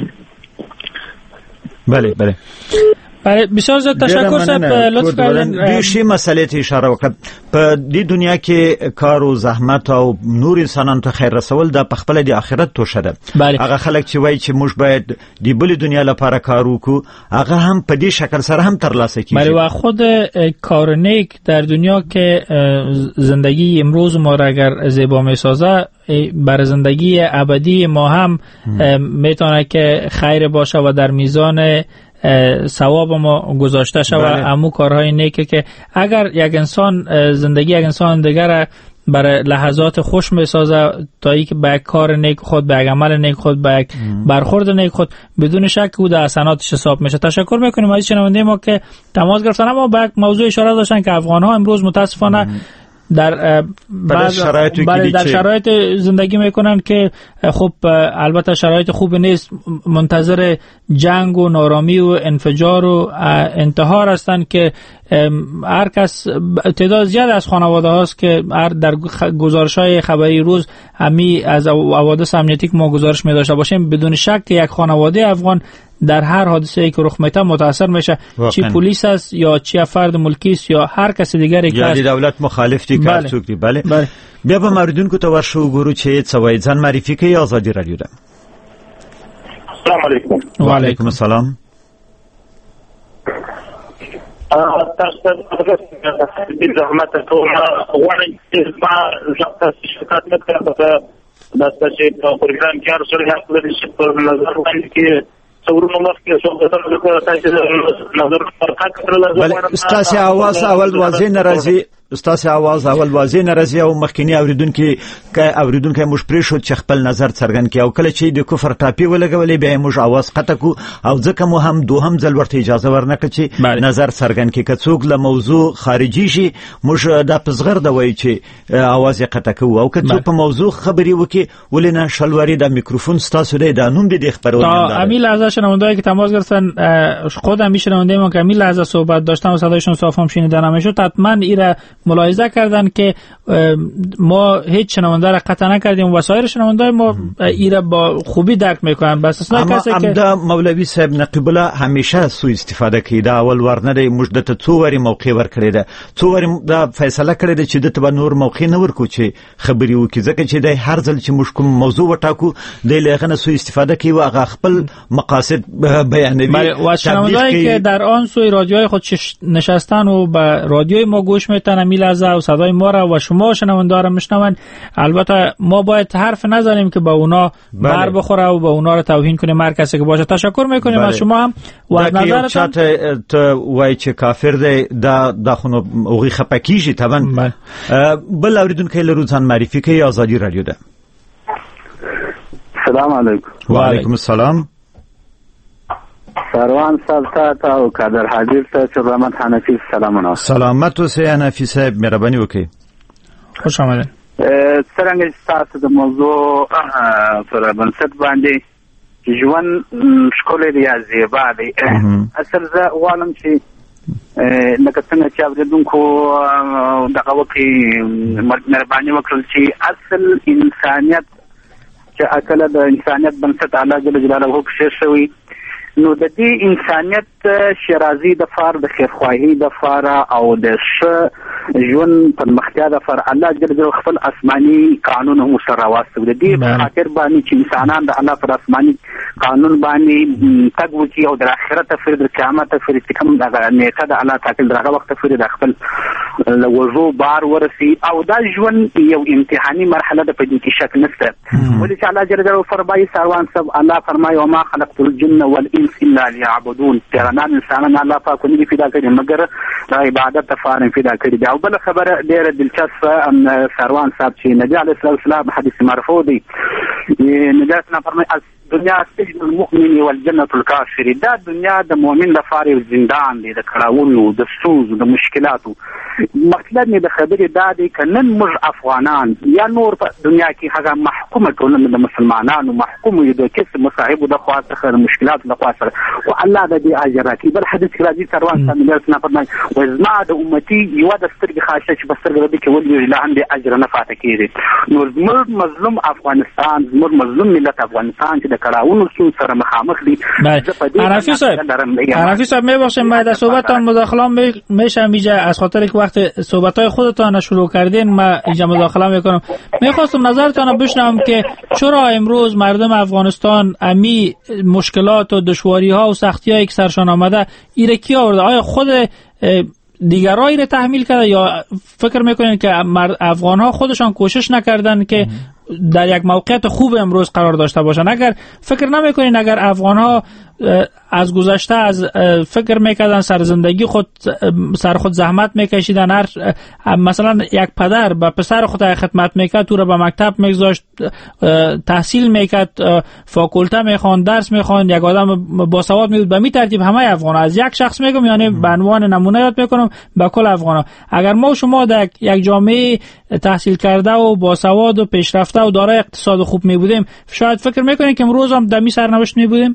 بله بسیار زیاد تشکر صاحب، لطف کردین. دیشی مسئله ته اشاره وکړه. په دې دنیا کې کار او زحمت او نور انسانانو ته خیر رسول د خپل د آخرت توشه ده. هغه خلک چې وایي چې موږ باید د بل دنیا لپاره کار وکړو، هغه هم په دې شکل سره هم ترلاسه کیږي. بله و خود کار نیک در دنیا که زندگی امروز ما را اگر زیبا میسازه، بر زندگی ابدی ما هم میتونه که خیر باشه و در میزان ثواب ما گذاشته شود. امو کارهای نیکه که اگر یک انسان زندگی یک انسان دیگر برای لحظات خوش میسازه تا ای که به یک کار نیک خود، به یک عمل نیک خود، به یک برخورد نیک خود، بدون شک او در حسناتش حساب میشه. تشکر میکنیم از شنونده ما که تماس گرفتن. اما به یک موضوع اشاره داشتن که افغان ها امروز متاسفانه در شرایط زندگی میکنن که خب البته شرایط خوب نیست، منتظر جنگ و نارامی و انفجار و انتحار هستند که هر کس تعداد زیاد از خانواده هاست که در گزارش‌های خبری روز همی از حوادث امنیتی که ما گزارش می داشته باشیم بدون شک یک خانواده افغان در هر حادثه‌ای که رخ میده متاثر میشه، چی پلیس است یا چی فرد ملکی است یا هر کس دیگری که یا دولت مخالف دي کار څوک دی. بله بیا به مردونکو ته ورشو ګورو چې څه وایي. ځان معرفي کوي. ازادي رادیو ده. السلام علیکم. و علیکم السلام. تاسو ته د زحمت ته غواړم چې ما تاسو شکایت نه کړم دا چې په پروګرام کې هر څه حق لري چې په نظر باندې کې څورونو مخکې څو غوښتنه تاسو نظر فرق کړل. استاسي आवाज اول واضح ناراضي، استاسي आवाज اول واضح ناراضي او مخکینی اوریدونکو موږ پرې شو چې خپل نظر څرګند کړي او کله چې د کفر ټاپي ولګولې بیا موږ आवाज قطع کو او ځکه مو هم دوهم ځل ورته اجازه ورنکړه چې نظر څرګند کړي. که څوک له موضوع خارجي شي موږ دا پزغر د وای چې आवाज قطع کو، او که څوک په موضوع خبري وکي ولنه شلوري د میکروفون ستاسو د نوم د خبرونه تا امیل از شنوندهایی که تماس گرفتن خودم میشنونده ما که امیل از صحبت داشتم و صدایشون صاف هم شنیده نمیشد، حتما ایره ملاحظه کردن که ما هیچ شنونده را قطع نکردیم و سایر شنونده ما ایره با خوبی درک میکنن، بس اصلا کسی که دا مولوی صاحب نقیب الله همیشه سو استفاده کوي. دا اول ورنه موږ د ته 2 وری موقع ورکړی ده، 2 وری دا فیصله کړی ده چې د ته نور موقع نه ورکو چې خبري وکړي، ځکه چې د هر ځل چې موږ کوم موضوع وټاکو د لغنه سو استفاده کوي و هغه خپل مقاصد بیانوي و شنوندهایی که در آن سوی رادیوهای خود نشستن و به رادیوی ما گوش میتن امی لحظه و صدای ما را و شما شنونده را میشنون. البته ما باید حرف نزنیم که به اونا بر بخوره و به اونا را توهین کنیم هر کسی که باشه. تشکر میکنیم از شما هم و از نظرتان ته وای چې کافر دی دا خو نو اوغي خپکیږي طبعا. بل اوریدونکو له روزان معرفي کوي آزادی رادیو ده. السلام علیکم. و علیکم السلام. سروان صاحب ته او قادر حاضر ته رحمت حنفی سلامونه. سلامت اوسئ حنفی صاحب، مهرباني وکړئ. خوش آمدید. څنګه تاسو د موضوع پر بنسټ باندې ژوند ښکلی دی یا زیبا دی، اصل زه غواړم چې لکه څنګه چې اورېدونکو دغه وکړي مهرباني وکړل چې اصل انسانیت چې اکله د انسانیت بنسټ الله جل جلاله کښې شوی، نو د دې انسانیت شرازي د فار د خیرخواهي د فار او د ښه ژوند پرمختیا د فار الله جل جلاله خپل آسماني قانون هم سره راوستو. د دې په خاطر باندې چې انسانان د الله پر آسماني قانون باندې تګ وکړي او د آخرت تفر د قیامت تفر چې کوم د نیټه د الله تعالی دغه وخت تفر د خپل وضو بار ورسي او دا ژوند یو امتحاني مرحله ده، په دې کې شک نشته. ولې چې الله جل جلاله فرمایي سروان صاحب الله فرمایي وما خلقت الجن والانس الا ليعبدون، پیرانان انسانان الله پاک نه پیدا کړي مګر د عبادت لپاره پیدا کړي دي. او بل خبره ډیره دلچسپه سروان صاحب چې نبی علیه السلام حدیث مرفوع دی، نبی اسلام فرمایي دنیا سجن المؤمن والجنة الكافر، دا دنیا د مؤمن لپاره یو زندان دی د کړاوونو د سوز د مشکلاتو. مطلب نه د خبرې دا دی که نن موږ افغانان یا نور په دنیا کې هغه محکومه ټولنه د مسلمانانو محکوم یو د کس مصاحب د خوا څخه مشکلات د خوا سره او الله د دې اجر راکړي. بل حدیث کې راځي سروان صاحب نه فرمایي وزما د امتی یو د سترګې خاصه چې بسترګې د کې ولې لا هم د اجر نه فاته کیږي. نو زموږ مظلوم افغانستان، زموږ مظلوم ملت افغانستان چې د کړاوونو سره مخامخ دي. حنفی صاحب میبخشید من در صحبتتان مداخله میشم اینجا از خاطر که وقت صحبت‌های خودتان شروع کردین من اینجا مداخله میکنم. میخواستم نظرتان بشنوم که چرا امروز مردم افغانستان امی مشکلات و دشواری‌ها و سختی‌هایی که سرشان آمده ایره کی آورده؟ آیا خود دیگرایی رو تحمیل کرده یا فکر میکنین که افغان‌ها خودشان کوشش نکردن که در یک موقعیت خوب امروز قرار داشته باشن؟ اگر فکر نمیکنین اگر افغان‌ها از گذشته از فکر میکردن سر زندگی سر خود زحمت میکشیدن، مثلا یک پدر به پسر خود خدمت میکرد، تو رو به مکتب میگذاشت، تحصیل میکرد، فاکولته میخوان، درس میخوان، یک آدم باسواد میبود، به می ترتیب همه افغان‌ها، از یک شخص میگم یعنی به عنوان نمونه یاد میکنم به کل افغان‌ها. اگر ما و شما در یک جامعه تحصیل کرده و باسواد و پیشرفته و دارای اقتصاد خوب میبودیم، شاید فکر میکنین که امروز هم در می سرنوشت میبودیم؟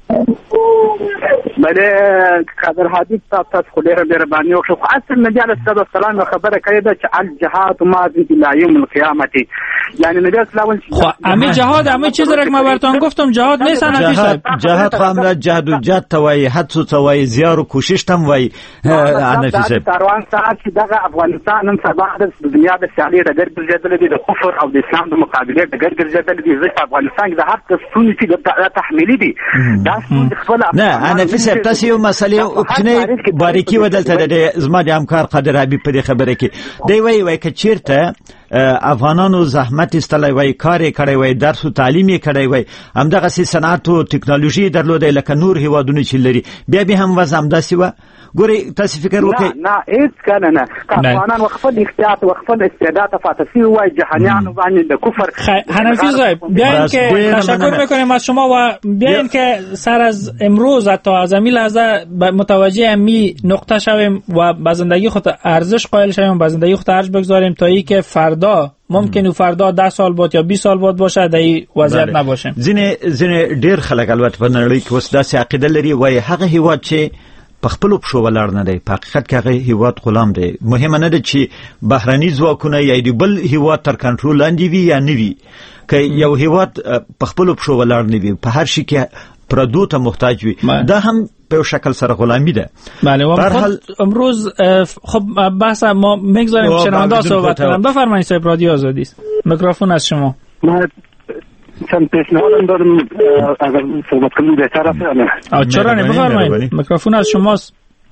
بله قادر حاجی صاحب تاسو خو ډېره مهرباني وکړه. خو اصل نبي علیه السلام خبره کړې ده چې الجهاد ماضی الى یوم القیامت، یعنی نبی اسلام خو امی جهاد امی چیزی را که ما براتون گفتم جهاد نیست. جهاد خو هم جهاد و جهاد ته وایي، حدس ته وایي، زیار و کوشش ته هم وایي. حنفي صاحب سروان صاحب چې دغه افغانستان نن سبا د دنیا د سیالۍ ډګر ګرځېدلی دی، د کفر او د اسلام د مقابلې ډګر ګرځېدلی دی. ځکه افغانستان کې د هر څه ستونزې چې د تحمیلي دي دا ستونزې خپل نه. حنفي صاحب تاسو یو مسلې کوچنۍ باریکي ودلته د زما د همکار قادر حبیب په دې خبره کې دی وایي که چیرته افغانانو زحمت استلای وای، کار کړی وای، درس او تعلیم کړی وای، همدغه صنعت او ټکنالوژي درلودای لکه نور هیوادونه چې لري، بیا به هم وضع همداسې و. ګوري تاسو فکر وکړئ نه هیڅ کله نه افغانان وخپل احتیاط وخپل استعداد فاتسی وای جهانیان باندې د کفر. حنفی صاحب بیاین که تشکر میکنیم از شما و بیاین که سر از امروز تا از این لحظه متوجه امی نقطه شویم و به زندگی خود ارزش قائل شویم، به زندگی خود ارزش بگذاریم تا ای که فردا ممکنه فردا 10 سال بعد یا 20 سال بعد باشه د این وضعیت نباشیم. ځینې ډیر خلک البته په نړۍ کې اوس داسې عقیده لري وای هغه هیواد چې په خپل پښو ولاړ نه دی. په حقیقت کې هغه هیواد غلام دی. مهمه نه ده چې بهرني ځواکونه یا د بل هیواد تر کنټرول لاندې وي یا نه وي. که یو هیواد په خپل پښو ولاړ نه وي، په هر شي کې پردو ته محتاج وي، دا هم به شکل سره غلامی ده. بله و خود امروز خب بحث ما میگذاریم شنونده صحبت کنن. بفرمایید صاحب، رادیو آزادی است، میکروفون از شما. من چند پیشنهاد دارم اگر صحبت کنیم بهتر است. چرا نه، بفرمایید، میکروفون از شماست.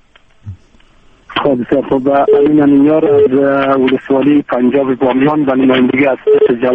خب خب امین نیار از ولسوالی پنجاب بامیان و نمایندگی از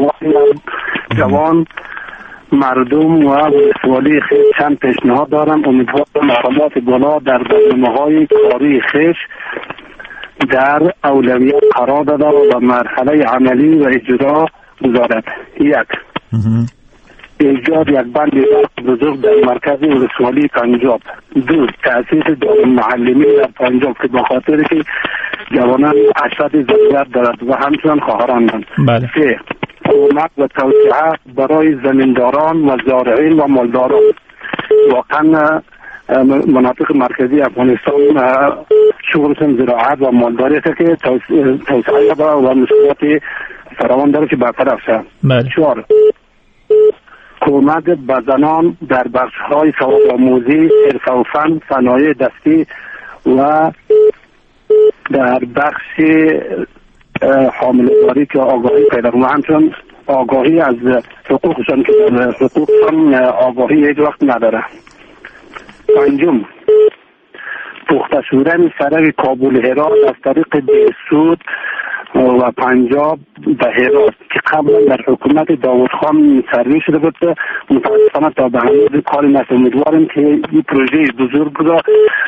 جوان مردم و ولسوالی خیش چند پیشنهاد دارم. امیدوارم مقامات بالا در برنامه‌های کاری خیش در اولویت قرار داده و مرحله عملی و اجرا گذارد. یک، ایجاد یک بند بزرگ در مرکز ولسوالی پنجاب. دو، تأسیس دارالمعلمین در پنجاب که به خاطر که جوانان اشد ضرورت دارد و همچنان خواهرانند. بله. سه، کمک و توسعه برای زمینداران و زارعین و مالداران. واقعا مناطق مرکزی افغانستان شغلشون زراعت و مالداری است که توسعه و مشکلات فراوان داره که برطرف شد. بله. چهار، کمک به زنان در بخش‌های سوادآموزی، حرفه و فن، صنایع دستی و در بخش حامله‌داری که آگاهی پیدا کنند، همچنین آگاهی از حقوقشان که حقوقشان آگاهی هیچ وقت نداره. پنجم، پخته شدن سرک کابل هرات از طریق بیسود و پنجاب به هرات که قبلا در حکومت داود خان سروی شده بود، متاسفانه تا به هنوز کاری نشده. امیدوارم که این پروژه بزرگ را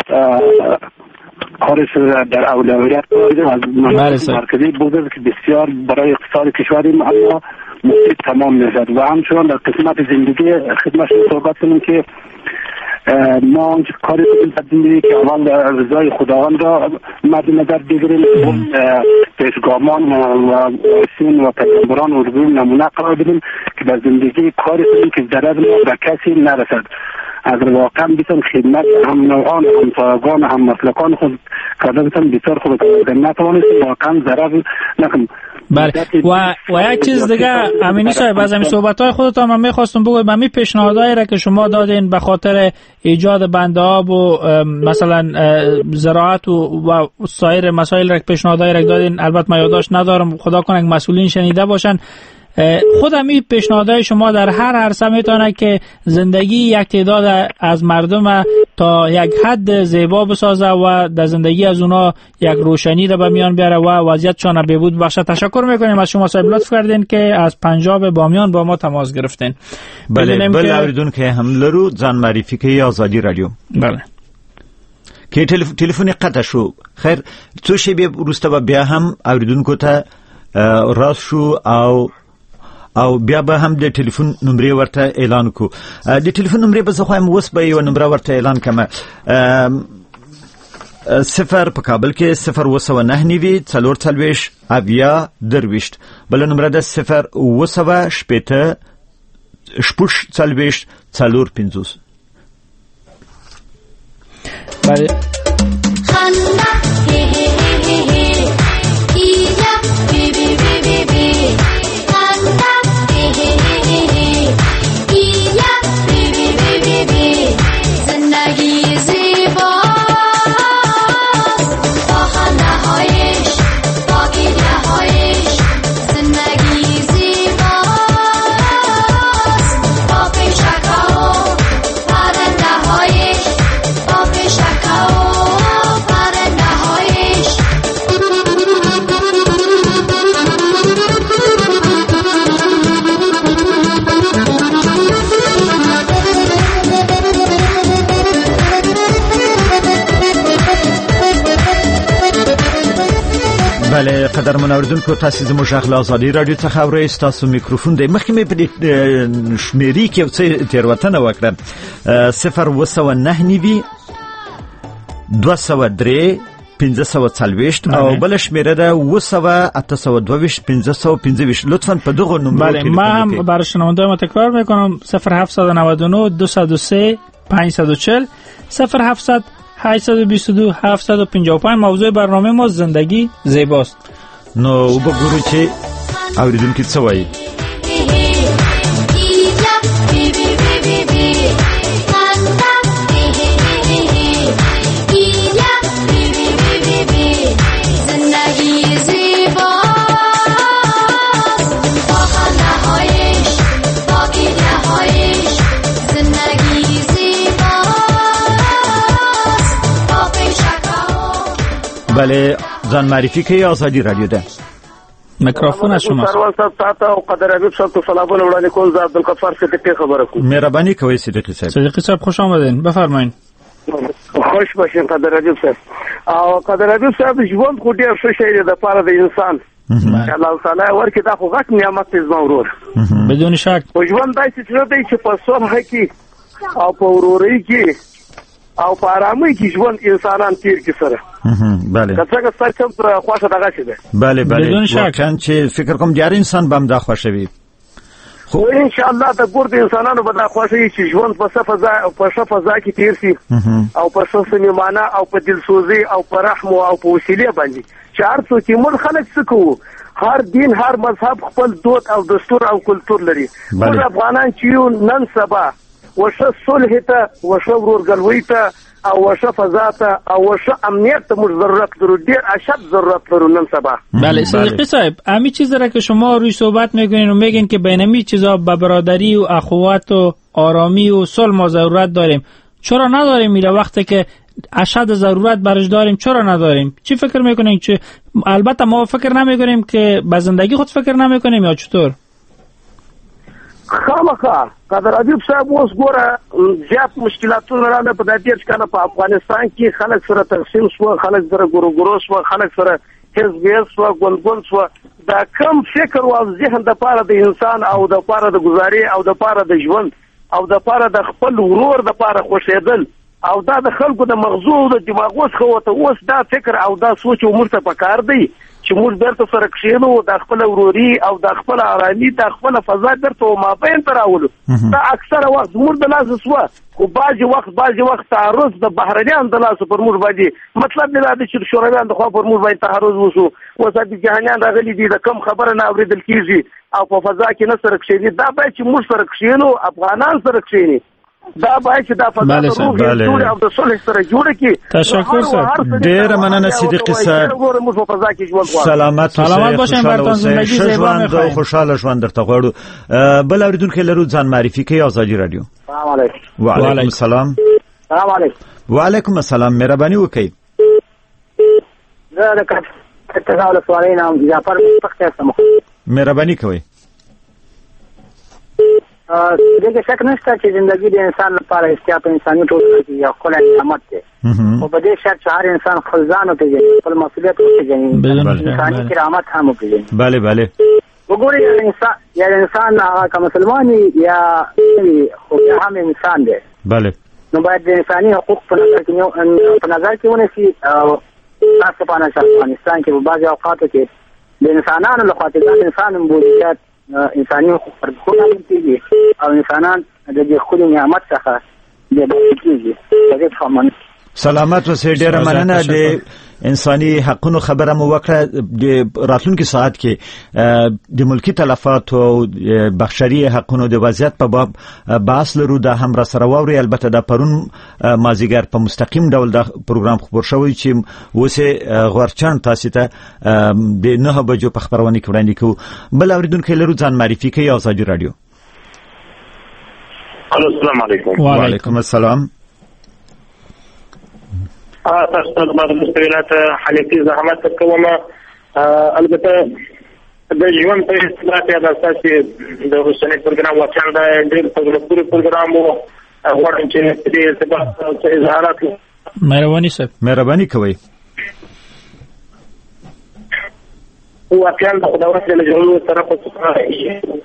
کارش در اولویت قرار از مرکزی بوده که بسیار برای اقتصاد کشور ما مفید تمام نشد. و همچنان در قسمت زندگی خدمت صحبت کنیم که ما اونچه کاری کنیم که اول رضای خداوند را مد نظر بگیریم، پیشگامان و سین و پیغمبران و رسولان نمونه قرار بدیم که در زندگی کاری کنیم که ضرر ما به کسی نرسد. اگر واقعا بیتون خدمت هم نوعان هم سایگان هم مسلکان خود کرده بیتون بسیار خوب نتوانستیم واقعا ضرر نکنیم. بله و یک چیز دیگه امینی صاحب، از همین صحبت‌های خودتان من می‌خواستم بگم من پیشنهادایی را که شما دادین به خاطر ایجاد بند آب و مثلا زراعت و سایر مسائل را که پیشنهادایی را دادین، البته من یادداشت ندارم، خدا کنه مسئولین شنیده باشن. خودم این پیشنهادهای شما در هر عرصه میتونه که زندگی یک تعداد از مردم تا یک حد زیبا بسازه و در زندگی از اونا یک روشنی را به میان بیاره و وضعیتشان بهبود بخشه. تشکر میکنیم از شما صاحب، لطف کردین که از پنجاب بامیان با ما تماس گرفتین. بله اوریدون که هم لرو ځان معرفي کوي آزادی رادیو. بله که تلفن قطع شو، خیر څو شی به وروسته بیا هم اوریدونکو ته راست شو او بیا به هم د ټلیفون نمبر ورته اعلان کو. د ټلیفون نمبر به زه خو هم اوس به یو نمبر ورته اعلان کوم. 0 په کابل کې 009 نیوي 440 اویا درويشت. بل نمبر ده 0 شپته شپوش 40 450. بله بله قدرمن اوریدونکو، تاسو زموږ غږ آزادي رادیو څخه اورئ. تاسو میکروفون دی مخکې مې په شمیرې کې څه تیروتنه وکړه. 009 نیوي 203 540 او بل شمیره ده 822 525. لطفاً په دغه نمبر بله ما هم برای شنونده ما تکرار میکنم. 0799 203 540 0700 822 755. موضوع برنامه ما زندگی زیباست. نو وګورو چې اوریدونکو څه وایي. بله ځان معرفي کوي آزادی رادیو ده. میکروفون از شما. سروان صاحب تاسو او قدر حبیب صاحب ته سلامونه وړاندې کوم. زه عبدالغفار صدیقی خبره کوم. مهرباني کوئ صدیقی صاحب. صدیقی صاحب خوش آمدین. بفرمایید. خوش باشین قدر حبیب صاحب. او قدر حبیب صاحب ژوند خو ډیر ښه شی دی د پاره د انسان. الله تعالی ورکه دا خو غټ نعمت دی زما ورور. بدون شک. خو ژوند داسې څه دی چې په صلح کې او په ورورۍ کې او په آرامۍ کې ژوند انسانان تیر کې سره. بله. کڅه ستاسو سره خوښه دغه شي ده. بله واقعا چې فکر کوم ډیر انسان به هم دا خوښوي. خو ان شاء الله د ګور د انسانانو به دا خوښوي چې ژوند په ښه فضا کې تیر شي او په ښه صمیمانه او په دلسوزي او په رحم او په وسیله باندې چې هر څوک موږ خلک څه کوو. هر دین هر مذهب خپل دود او دستور او کلتور لري. موږ افغانان چې یو نن سبا وشه صلح ته وشه ورورګلوۍ ته او وشه فضا ته او وشه امنیت ته موږ ضرورت لرو. ډیر اشد ضرورت لرو نن سبا. بله صدیقی صاحب همین چیز را که شما روی صحبت میکنین و میگین که بین همین چیزا به برادری و اخوات و آرامی و صلح ما ضرورت داریم، چرا نداریم؟ میره وقتی که اشد ضرورت برش داریم چرا نداریم؟ چی فکر میکنین؟ که البته ما فکر نمیکنیم که به زندگی خود فکر نمیکنیم یا چطور؟ خامخا قدر حبیب صاحب اوس ګوره زیات مشکلاتونه راغله په دې چې کنه په افغانستان کې خلک سره تقسیم شو، خلک سره ګورو شو، خلک سره حزب شو، ګوند شو. دا کم فکر او ذهن د پاره د انسان او د پاره د گزاري او د پاره د ژوند او د پاره د خپل ورور د پاره خوشیدل او دا د خلکو د مغزو او د دماغو څخه وته اوس دا فکر او دا سوچ عمر ته پکار دی چې موږ درته سره کښینو د خپل وروري او د خپل آرامي د خپل فضا درته ما بین تراولو. دا اکثره وخت موږ د لاس سوا خو بعضی وخت تعرض د بهرنیان د لاس پر موږ باندې مطلب نه دی چې شورویان د خوا پر موږ باندې تعرض وشو. وسه د جهانیان راغلي دي د کم خبره نه اوریدل کیږي او په فضا کې نه سره کښیني. دا باید چې موږ سره کښینو، افغانان سره کښیني. دا باید چې دا فضا د روح جوړ او د صلح سره جوړ کی. تشکر صاحب. ډیر مننه صدیقی صاحب. سلامت باشئ. براتون زندگی زیبا می‌خوایم. خوشحاله ژوند درته غواړو. بل اوریدونکو لرو ځان معرفي کوي آزادی رادیو. سلام علیکم. وعلیکم السلام. سلام علیکم. وعلیکم السلام. مهرباني وکړئ. زه د کتابو سوالای نام جعفر پختیا سم. مهرباني کوئ. دغه شک نشته چې ژوندۍ د انسان لپاره احتیاط انساني ټولنه کې یو خلک نعمت دی. او په دې شرط چې هر انسان خپل ځان او خپل مسؤلیت وپېژني، انساني کرامت هم وپېژني. بله وګورئ یا انسان هغه مسلمان یا خو هم انسان دی. بله. نو باید د انساني حقوق په نظر کې ونیسي. او تاسو په افغانستان کې په بعضي اوقاتو کې د انسانانو لخوا د انسان موجودیت انساني حقوق پرځول کېږي او انسانان د دې خپل نعمت څخه د کېږي. دې څخه سلامت اوسئ. ډیره مننه. د انساني حقوقو خبره مو وکړه. د راتلونکي ساعت کې د ملکی تلفات او بشري حقوقو د وضعیت په باب بحث لرو. دا هم را سره ووري. البته دا پرون مازیګر په مستقیم ډول دا پروګرام خبر شوی چې وسه غورچان تاسو ته د 9 بجو په خبرونه کې وړاندې کوو. بل اوریدونکو لرو ځان معرفي کوي آزادی رادیو. السلام علیکم. وعلیکم السلام. تاسو ته د مستویلات حالتي زحمت کوم. البته د ژوند په اصطلاح د اساسي د اوسنۍ پروګرام واچان دا ډېر په پروګرام وو غواړم چې دې سبب اظهارات. مهرباني کوئ. واقعا د خدای له جوړو طرف څخه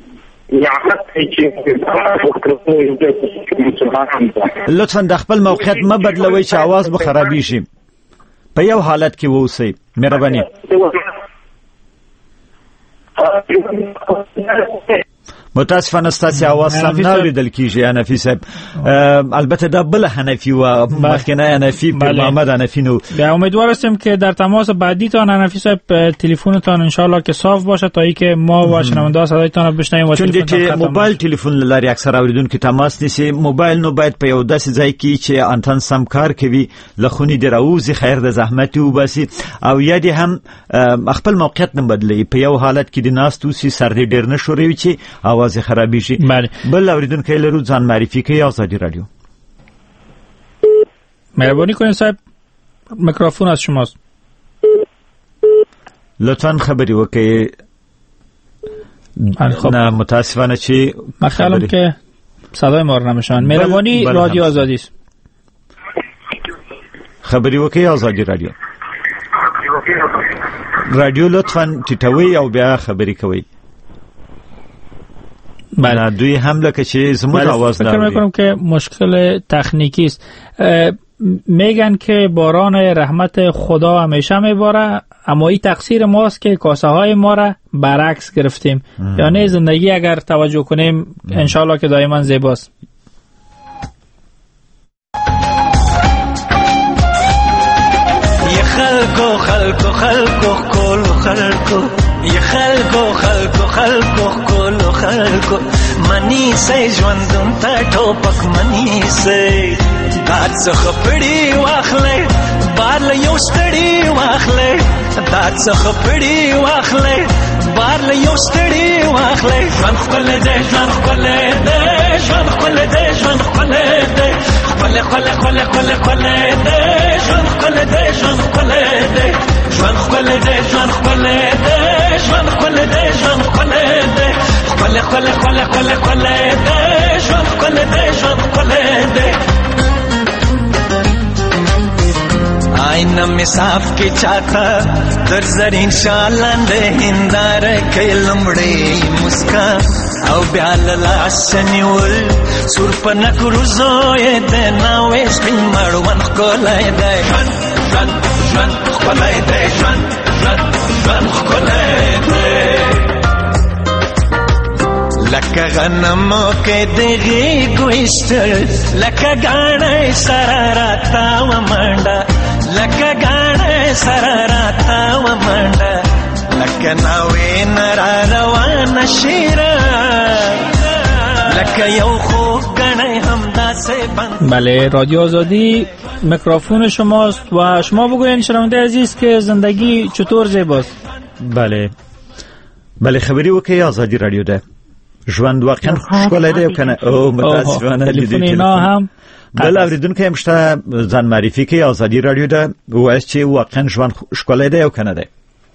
لطفا د خپل موقعیت مه بدلوئ چې आवाज به خرابې شي. په یو حالت کې اوسئ. مهرباني. متاسفانه ستاسو اواز سم نه اوریدل کیږي حنفي صاحب. البته دا بل حنفي و مخکنه حنفي محمد حنفی نو. امیدوار هستیم که در تماس بعدی تان حنفی صاحب تلفنتان ان شاء الله که صاف باشه تا اینکه ما و شنونده صدایتان رو بشنویم. و چون چې موبایل تلیفون لري اکثر اوریدونکو تماس نیسي، موبایل نو باید په یو داسې ځای کې چې انتن سم کار کوي لخونی دراوزی خیر د زحمت وباسي او یا دې هم خپل موقعیت نه بدلی په یو حالت کې د ناس توسی سر دې ډیر نه شوروي چې आवाज خرابې شي. بل اوریدونکو لرو ځان معرفي کوي آزادی رادیو. مهربانی کنید صاحب میکروفون از شماست. لطفاً خبری وکړئ. نه متاسفانه چې من خیالم که صدای ما رو نمیشن. مهربانی رادیو آزادی است. خبری وکړئ آزادی رادیو. رادیو لطفاً ټیټوي او بیا خبري کوي. بله دوی هم لکه چې زموږ आवाज فکر میکنم که مشکل تکنیکی است. میگن که باران رحمت خدا همیشه میباره، اما این تقصیر ماست که کاسه های ما را برعکس گرفتیم. یعنی زندگی اگر توجه کنیم انشالله که دائما زیباست. خلکو خلکو خلکو کولو خلکو ی خلکو خلکو خلکو کولو خلکو منی سي ژوندون ته ټوپک منی سي دات څخه پړی واخلې بار له یو ستړی واخلې دات څخه پړی واخلې بار له یو ستړی واخلې ژوند خپل دې ژوند خپل دې ژوند خپل دې ژوند خپل دې خپل خپل خپل خپل خپل دې ژوند خپل دې ژوند خپل دې ژوند خپل دې ژوند خپل دې ژوند خپل دې ژوند خپل دې خپل خپل خپل خپل خپل دې ژوند خپل دې ژوند خپل دې آئینه می صاف کی چاہتا در زرین شالند هندار کئی لمڑی مسکان او بیال لاشنیول سور پنک روزوی دناوی سپین مروان خکولای دی جوان جوان خکولای دی جوان جوان جوان خکولای دی لکه غنمو که دیگی گوشتر لکه گانه سراراتا و منڈا لکه گانه سراراتا و منڈا لکه ناوی نرا روان شیرا لکه یو خوب گانه همدا سے بند. بله رادیو آزادی میکروفون شماست و شما بگوین شنونده عزیز که زندگی چطور زیباست. بله خبری وکړئ آزادی رادیو ده. ژوند واقعا ښکلی دی کنه؟ او متاسفانه تلیفون هم بل اوریدونکو هم شته ځان معرفي کوي آزادی رادیو ده وایي چې واقعا ژوند ښکلی دی او کنه دی.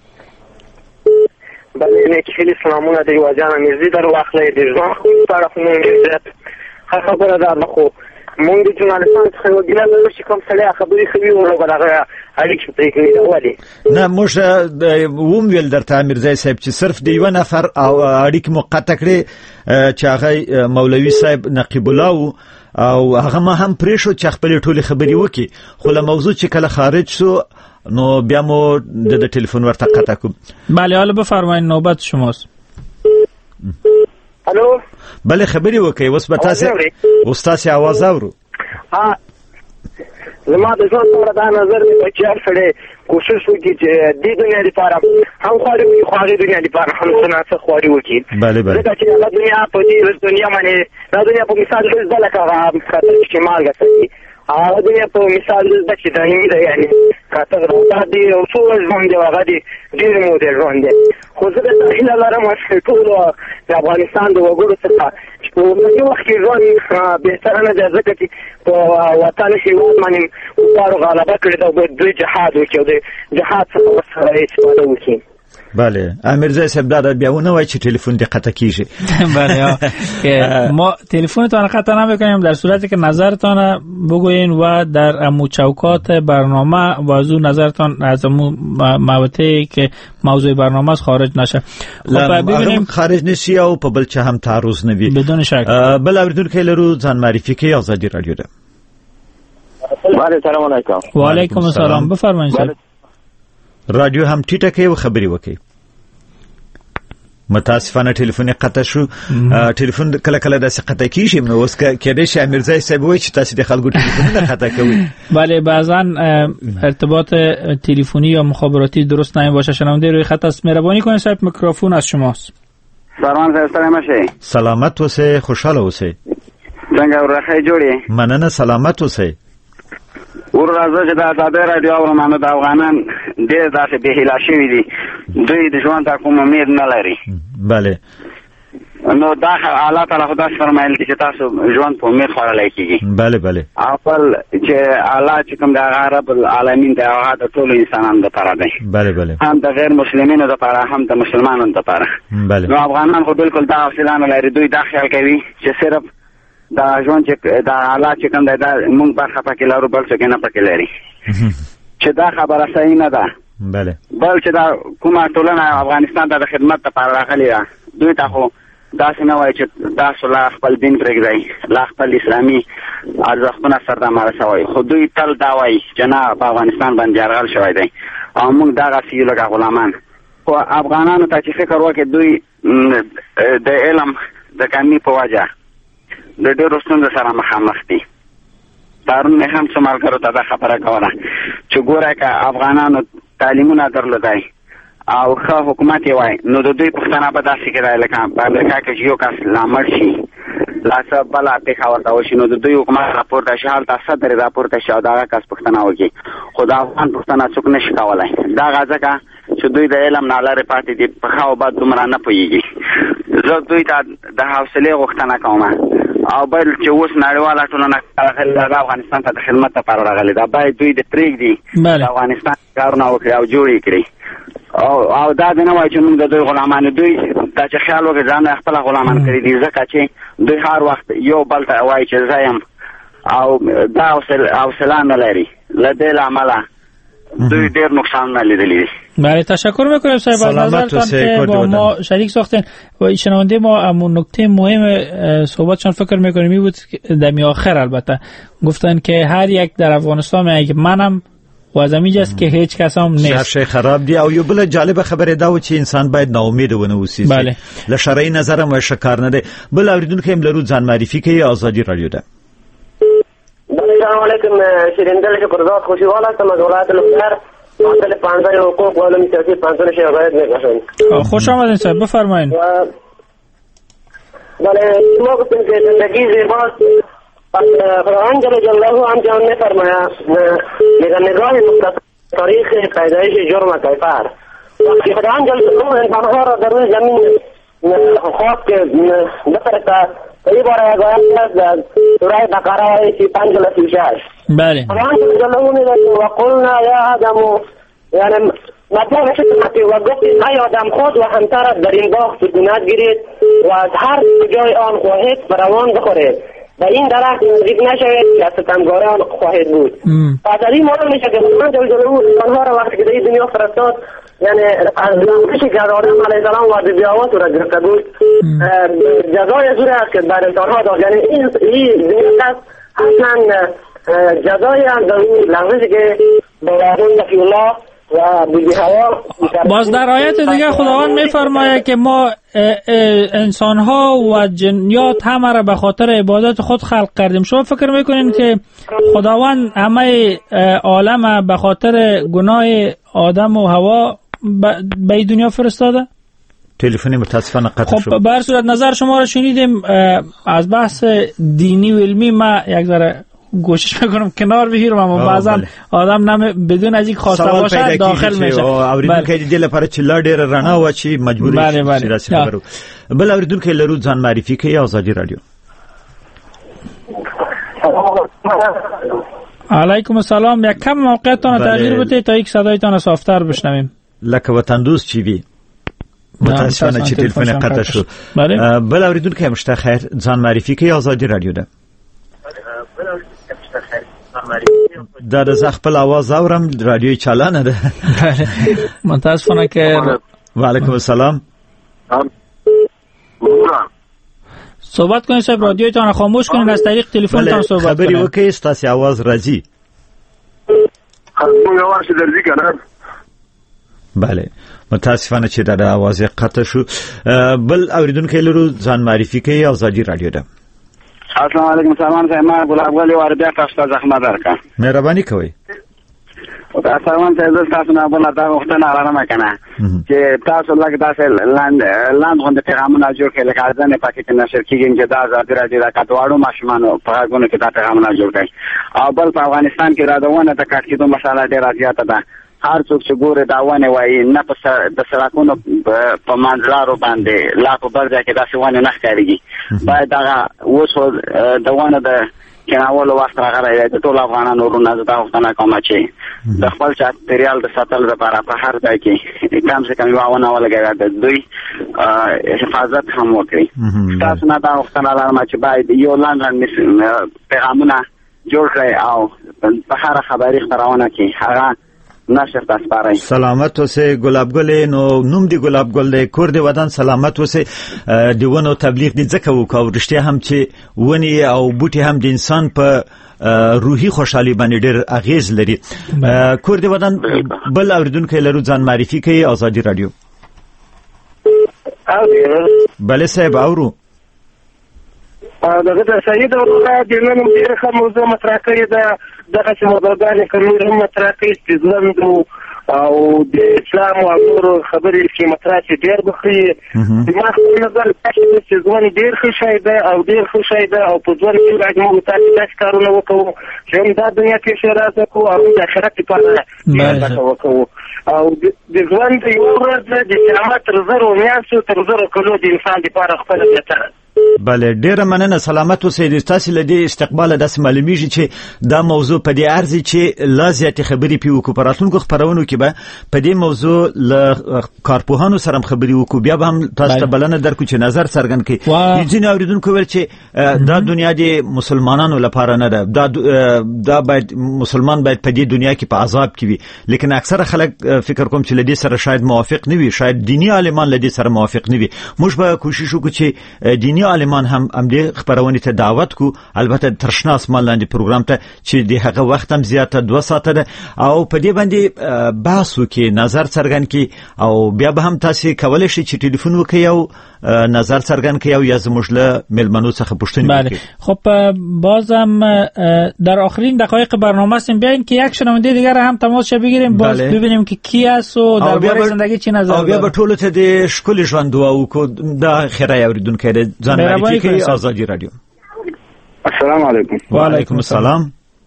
بله نیکی خیلی سلامونه دی واجان امیرزی در واخلی دی ژوند خو طرف مونږ عزت خبره ده خو مونږ د جورنالستانو څخه یو ګیله لرو چې کوم سړی خبرې کوي او هغه اړیکې پرې کوي ولې نه موږ ویل درته امیرزی صاحب چې صرف د یو نفر او اړیکې مو قطع کړې چې هغه مولوي صاحب نقیب الله او هغه ما هم پریښو چې خپل ټولې خبرې وکړي خو له موضوع چې کله خارج شو نو بیا مو د تلیفون ورته قطع کوم. بله حالا بفرمایید نوبت شماست. الو بله خبرې وکړئ اوس به تاسې आवाज اورو. ها زما د ژوند سره دا نظر دی چې هر سړی کوشش وکړي چې دې دنیا لپاره هم خواري وکړي خو هغې دنیا لپاره هم څه خواري وکړي. ځکه چې دا دنیا په دې دنیا باندې دا دنیا په مثال زده لکه هغه خطر چې مالګه ساتي هغه دنیا په مثال زده چې دایمي ده یعنې خطر دا دی یو څو ژوند دی هغه دی ډېر مودې ژوند دی خو زه د هیله لرم چې ټولو د افغانستان د وګړو څخه چې په اوسني وخت کې ژوند بهتره نه دی ځکه چې په وطن هېواد باندې کفارو غلبه کړې ده او باید دوی جهاد وکړي او د جهاد څخه ورسره استفاده وکړي. بله امیرزی صاحب دا بیا ونه وای چې تلیفون دې قطع کیږي. بله ما تلیفونتان قطع نمیکنیم در صورتی که نظرتان بگوین و در امو چوکات برنامه و از اون نظرتان از امو موضوعی که موضوع برنامه است خارج نشه. خب ببینیم خارج نشي او په بل چا هم تعرض نوي بدون شک. بل اوریدونکو لرو ځان معرفي کوي آزادی رادیو ده. سلام علیکم. و علیکم السلام بفرمایید. رادیو هم ټیټه کوي او خبري وکړي. متاسفانه ټلیفون قطع شو. ټلیفون کله کله داسې قطع کیږي، نو اوس کېدای شي امیرزای صاحب وایي چې تاسو د خلکو ټلیفونونه قطع کوئ. بله، بعضا ارتباط تلفنی یا مخابراتی درست نمیباشه. شنونده روی خط است، مهربانی کنید صاحب میکروفون از شماست. سلام، سلام شي. سلامت اوسئ، خوشاله اوسئ. څنګه ورخه جوړي؟ مننه، سلامت اوسئ. ور راځه چې د آزادۍ راډیو اورمانه د افغانان ډېر داسې بېهیله شوي دي، دوی د ژوند ته کوم امید نه لري. بله، نو دا الله تعالی خو داسې فرمایل دي چې تاسو ژوند په امید خوړلی کېږي. بله بله. اول چې الله چې کوم د هغه رب العالمین دی، هغه د ټولو انسانانو دپاره دی. بله بله. هم د غیر مسلمینو دپاره، هم د مسلمانانو دپاره. بله. نو افغانان خو بالکل دا حوصله نه لري. دوی دا خیال کوي چې صرف دا ژوند چې دا حالات چې کوم دی دا موږ برخه پکې لرو، بل څوک نه پکې لري. چې دا خبره صحیح نه ده. بله. بل چې دا کومه ټولنه افغانستان ته د خدمت لپاره راغلې ده، دوی ته خو داسې نه وایي چې تاسو لا خپل دین پرېږدئ، لا خپل اسلامي ارزښتونه سرته مرسوئ، خو دوی تل دا وایي چې نه، په افغانستان باندې یرغل شوی دی او موږ دغسې یو لکه غلامان. خو افغانانو ته چې فکر وکړي، دوی د علم د کمي په وجه د ډېرو ستونزو سره مخامخ دي. پرون مې هم څو ملګرو ته دا خبره کوله چې ګوره که افغانانو تعلیمونه درلودی او ښه حکومت یې وای، نو د دوی پوښتنه به داسې کېدی لکه په امریکا کې چې یو کس لا مړ شي، لا څه بله پېښه ورته وشي، نو د دوی حکومت راپورته شي، هلته صدر راپورته شي او د هغه کس پوښتنه وکړي. خو د افغان پوښتنه څوک نه شي کولی. دغه ځکه چې دوی د علم نه لرې پاتې دي، په ښه او بد دومره نه پوهېږي. زه دوی ته د حوصلې غوښتنه کوم. او بل چې اوس نړیواله ټولنه راغلې ده، افغانستان ته د خدمت لپاره راغلې ده، باید دوی د پرېږدي د افغانستان کارونه وکړي او جوړ یې کړي. او دا دې نه وایي چې موږ د دوی غلامان، دوی دا چې خیال وکړي ځان یې خپله غلامان کړي دي، ځکه چې دوی هر وخت یو بل ته وایي چې زه یم، او دا حوصله نه لري. له دې له امله دوی ډېر نقصانونه لیدلی دي. بله، تشکر میکنیم صاحب از نظرتان که با ما شریک ساختین. و شنونده ما همون نکته مهم صحبتشان فکر میکنیم این بود دمی آخر البته گفتن که هر یک در افغانستان میگه منم و از اینجاست که هیچ کس هم نیست. شر خراب دی. او یو بل جالب خبره دا و چې انسان باید ناامید ونه اوسي. بله. له شرعي نظر مو شکار نه دی. بل اوریدونکو هم لرو ځان معرفي کوي. آزادی رادیو ده. السلام علیکم. شیرین دل پرزاد خوشیوال هستم از ولایت لوگر. معطل 15 حقوق و علوم سیاسی 15 شهادت می‌کشم. خوش آمدید صاحب، بفرمایید. بله، ما گفتیم که زندگی زیباست. خداوند جل جلاله هم جان می‌فرماید نگاه مختصر تاریخ پیدایش جرم کیفر. وقتی خداوند جل جلاله انسان‌ها را در روی زمین خواست که بفرسته، این باره یک آیه است در سوره بقره آیه 35 و 36. بله. خداوند جل جلاله میگه و قلنا یا آدم، یعنی مطلب شد و گفتیم ای آدم خود و همسرت در این باغ سکونت گیرید و از هر جای آن خواهید فراوان بخورید و این درخت نزدیک نشوید که از ستمگاران خواهید بود. پس از این معلوم میشه که خداوند جل جلاله انسانها را وقتی که در این دنیا فرستاد، یعنی از لغزشی که از آدم علیه السلام و بیاوات را گرفته بود، جزای زوری است که بر انسانها داد. یعنی این دنیا اصلا جزای هم در این لغزشی که باورون نفی الله و بیبی هوا. باز در آیت دیگه خداوند میفرماید که ما انسانها و جنیات همه را به خاطر عبادت خود خلق کردیم. شما فکر میکنین که خداوند همه عالم به خاطر گناه آدم و هوا به این دنیا فرستاده؟ تلفنی متاسفانه قطع شد. خب به هر صورت نظر شما را شنیدیم. از بحث دینی و علمی ما یک ذره کوشش میکنم کنار بگیرم، اما بعضا آدم بدون از یک خواسته باشه داخل میشه. اوریدونکو دې لپاره چې لا ډېر رڼا و چې مجبور شي چې خبرو. بل اوریدونکو لرو ځان معرفي کوي. آزادی رادیو. علیکم السلام. یک کم موقعتان تغییر بده تا یک صدایتان صافتر بشنویم. لکه وطن دوست چی وی. متاسفانه چې تلفن قطع شد. بل اوریدونکو مشته خیر ځان معرفي کوي. آزادی رادیو ده. دا د خپل आवाज اورم. رادیو چالانه ده. متاسفانه که. وعلیکم السلام. صحبت کنید صاحب، رادیوتان خاموش کنید، از طریق تلفنتان صحبت کنید. خبری وکړئ، ستاسو आवाज راځي. موږ आवाज درځي کنه. بله متاسفانه چې دا आवाज قطع شو. بل اوریدونکو لرو ځان معرفي کوي ازادي رادیو ده. السلام علیکم سلمان صاحب ما ګلاب غلی وربیا تاسو ته زحمت درکا مهرباني کوي. او سلمان صاحب تاسو نه بل دا وخت نه آرام کنه چې تاسو لکه تاسو لاند غونډه پیغامونه جوړ کړل لکه ځنه پاتې کې نشر کېږي چې دا ازادي رادیو دا کډوالو ماشومان په هغه کې دا پیغامونه جوړ کړي او بل په افغانستان کې راځونه ته کټ کېدو مسله ډېره زیاته ده. هر څوک چې ګوره دا ونه وایي نه په د سړکونو په منځلارو باندې لا په بل ځای کې داسې ونه نه ښکارېږي. باید دغه اوس د ونه د کېناولو وخت راغلی د ټولو افغانانو وروڼه زه دا غوښتنه کوم چې د خپل چاپېریال د ساتلو لپاره په هر ځای کې کم سے کم یوه ونه ولګوي د دوی حفاظت هم وکړي. ستاسو نه دا غوښتنه لرم چې باید یو لاند پیغامونه جوړ کړئ او په هره خبري خپرونه کې هغه نشر تاسو پاره. سلامت اوسه ګلاب ګل. نو نوم دی ګلاب ګل دی، کور دی ودان سلامت اوسه. دیونه تبلیغ دي ځکه وکاو رښتیا هم چې ونی او بوټي هم د انسان په روحي خوشحالي باندې ډېر اغیز لري. کور دی ودان بل اوریدونکو لرو ځان معرفي کوي ازادي رادیو. بله صاحب اورو دغه د سید اورو د نن ډیره موضوع مطرح کړې ده. دغه چې موضوعګانې کړو هم مطرح کړي چې ژوند او د اسلام او نورو خبرې چې مطرح چې ډېر بخي ما خپل نظر چې ژوند ډېر ښه شی دی او ډېر ښه شی دی او په ژوند کې باید موږ تاسو کارونه وکړو چې هم دا دنیا کې ښه راځو او د آخرت لپاره وکړو او د ژوند یو ورځ د قیامت تر زرو میاشتو تر زرو کلو د انسان لپاره خپل بهتره. بله ډیره مننه سلامت اوسئ. د تاسو له دې استقبال داسې معلومیږي چې دا موضوع په دې ارزي چې لا زیاتې خبرې پی وکړو په راتلونکو خبرونو کې به په دې موضوع له کارپوهانو سره خبرې وکړو. بیا به هم تاسو ته بلنه درکو چې نظر څرګند کړئ. ځینې اوریدونکو ویل چې دا دنیا د مسلمانانو لپاره نه ده، دا باید مسلمان باید په دې دنیا کې په عذاب کې وي. لیکن اکثره خلک فکر کوم چې لدې سره شاید موافق نه وي، شاید دینی عالمان لدې سره موافق نه وي. موږ به کوشش وکړو چې دینی عالمان هم دې خبرونه ته دعوت کو، البته ترشنا اسمان لاندې پروګرام ته چې د هغه وخت هم زیاته 2 ساعته ده او په دې باندې بحث وکړي، نظر څرګند کړي او بیا به هم تاسو کولای شئ چې ټلیفون وکړئ او نظر څرګند کړئ او یا زموږ له ملمنو څخه پوښتنه وکړئ. خب بازم در آخرین دقایق برنامه هستیم، بیاین که یک شنونده دیگر هم تماس بگیریم باز ببینیم که کی است و درباره زندگی چی نظر داره. بیا به ټولو ته د ښکلي ژوند دعا وکړو. دا خیره اوریدونکو ځان معرفي کوي ازادي رادیو. السلام علیکم. وعلیکم السلام.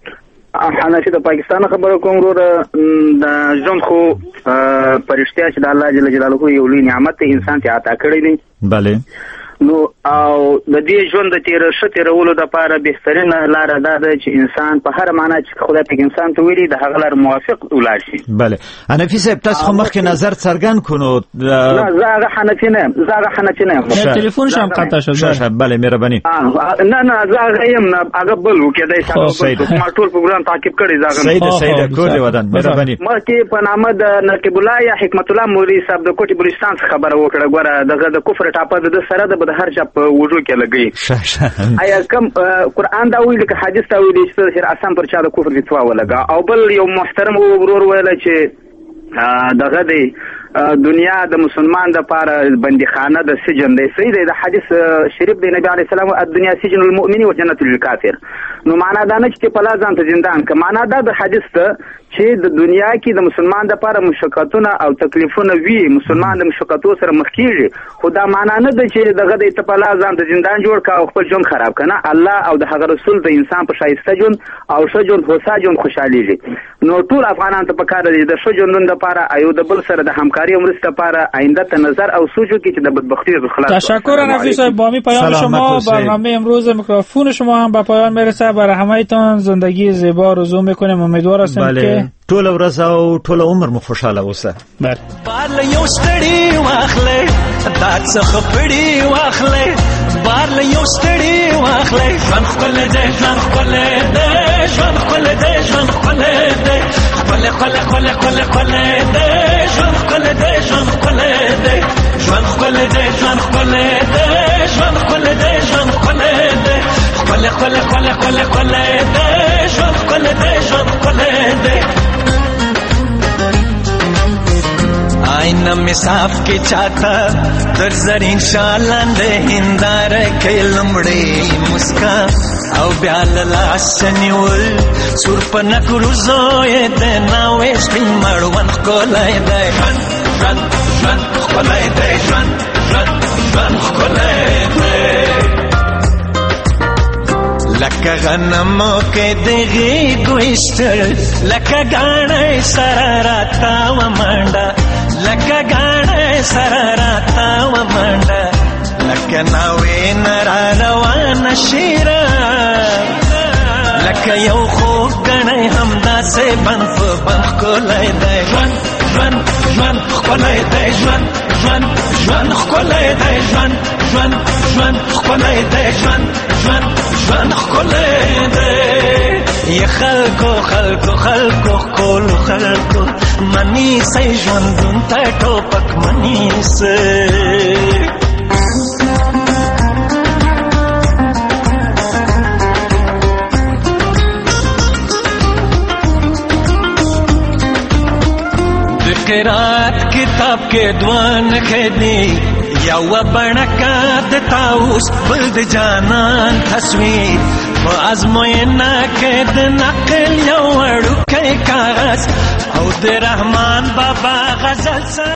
حنفي د پاکستان خبرو کوم ورو د ژوند خو پرشتیا چې د الله جل جلاله یو لوی نعمت انسان ته عطا کړی دی. بله نو او د دې ژوند د تیرولو لپاره بهترینه لار دا ده چې انسان په هر معنا چې خدای په انسان ته ویلي د هغه لار موافق ولاړ شي. بله حنفي صاحب تاسو خو مخکې نظر څرګند کړو. نه زه حنفي نه ټلیفون شم قطع شو. بله مهرباني. نه زه غیم نه هغه بل وکړای شم ما ټول پروګرام تعقیب کړی زه سید کور دی ودان مهرباني. مکه په نامه د نقیب الله یا حکمت الله مولوی صاحب د کوټي بلوچستان خبره وکړه. ګوره دغه د کفر ټاپه د سره د هر چا په وجو کې لګي. آیا کوم قرآن دا ویل که حدیث دا ویل چې هر اسان پر چا د کفر فتوا ولګا او بل یو محترم ورور ویل چې دغه دی دنیا د مسلمان د پاره بندیخانه د سجن دی. صحیح دی د حدیث شریف دی نبی علیه السلام الدنیا سجن المؤمن و جنت للکافر. نو معنا دا نه چې په لازم ته زندان که معنا دا د حدیث ته چې د دنیا کې د مسلمان د پاره مشقتونه او تکلیفونه وی مسلمان د مشقتو سره مخ کیږي خو دا معنا نه ده چې دغه د په لازم ته زندان جوړ کا او خپل ژوند خراب کنه. الله او د هغه رسول د انسان په شایسته ژوند او ښه ژوند هوسا ژوند خوشحاليږي. نو ټول افغانان ته پکاره دي د ښه ژوند لپاره ایو د بل سره د همکاری مرسته لپاره آینده ته نظر او سوچو کې چې د بدبختی خلاص. تشکر نفیس صاحب با پیام شما. برنامه امروز میکروفون شما هم به پایان میرسه. برای همه‌تان زندگی زیبا آرزو میکنیم. امیدوار هستیم که ټول ورځ او ټول عمر مو خوشاله اوسه. بله بار له یو ستړي واخلې دا څه خپړي واخلې بار له یو ستړي واخلې ژوند خپل دې ژوند خپل دې ژوند خپل دې ژوند خپل دې خپل خپل خپل خپل خپل دې ژوند خپل دې ژوند خپل دې ژوند خپل دې ژوند خپل دې ژوند خپل دې ژوند خپل دې خپل خپل خپل خپل خپل دې ژوند خپل دې ژوند خپل دې وینم صاف کې چاته در زرین شالند هندار کې لمړې مسکا او بیا لاس نیول سور په نکرو زوی د ناوې سپین مړوند کولای دی ژوند کولای دی ژوند کولای دی لکه غنمو کې دغې ګوشتل لکه ګاڼې سره راته ومنډه لکه ګاڼې سره راته ومنډه لکه ناوې نه را روانه شیره لکه یو خوږ ګڼی همداسې بند په بند ښکلی دی ژوند ښکلی دی ژوند ښکلی دی ژوند ښکلی دی ژوند ښکلی دی ی خلکو ښکلو خلکو منیسئ ژوندون ته ټوپک منیسئ قرات کتاب کې دوان خدي یو بڼکا د تاوس بل د جانان تصویر په ازموینه کې د نقل یو وړوکی کاغذ او د رحمان بابا غزل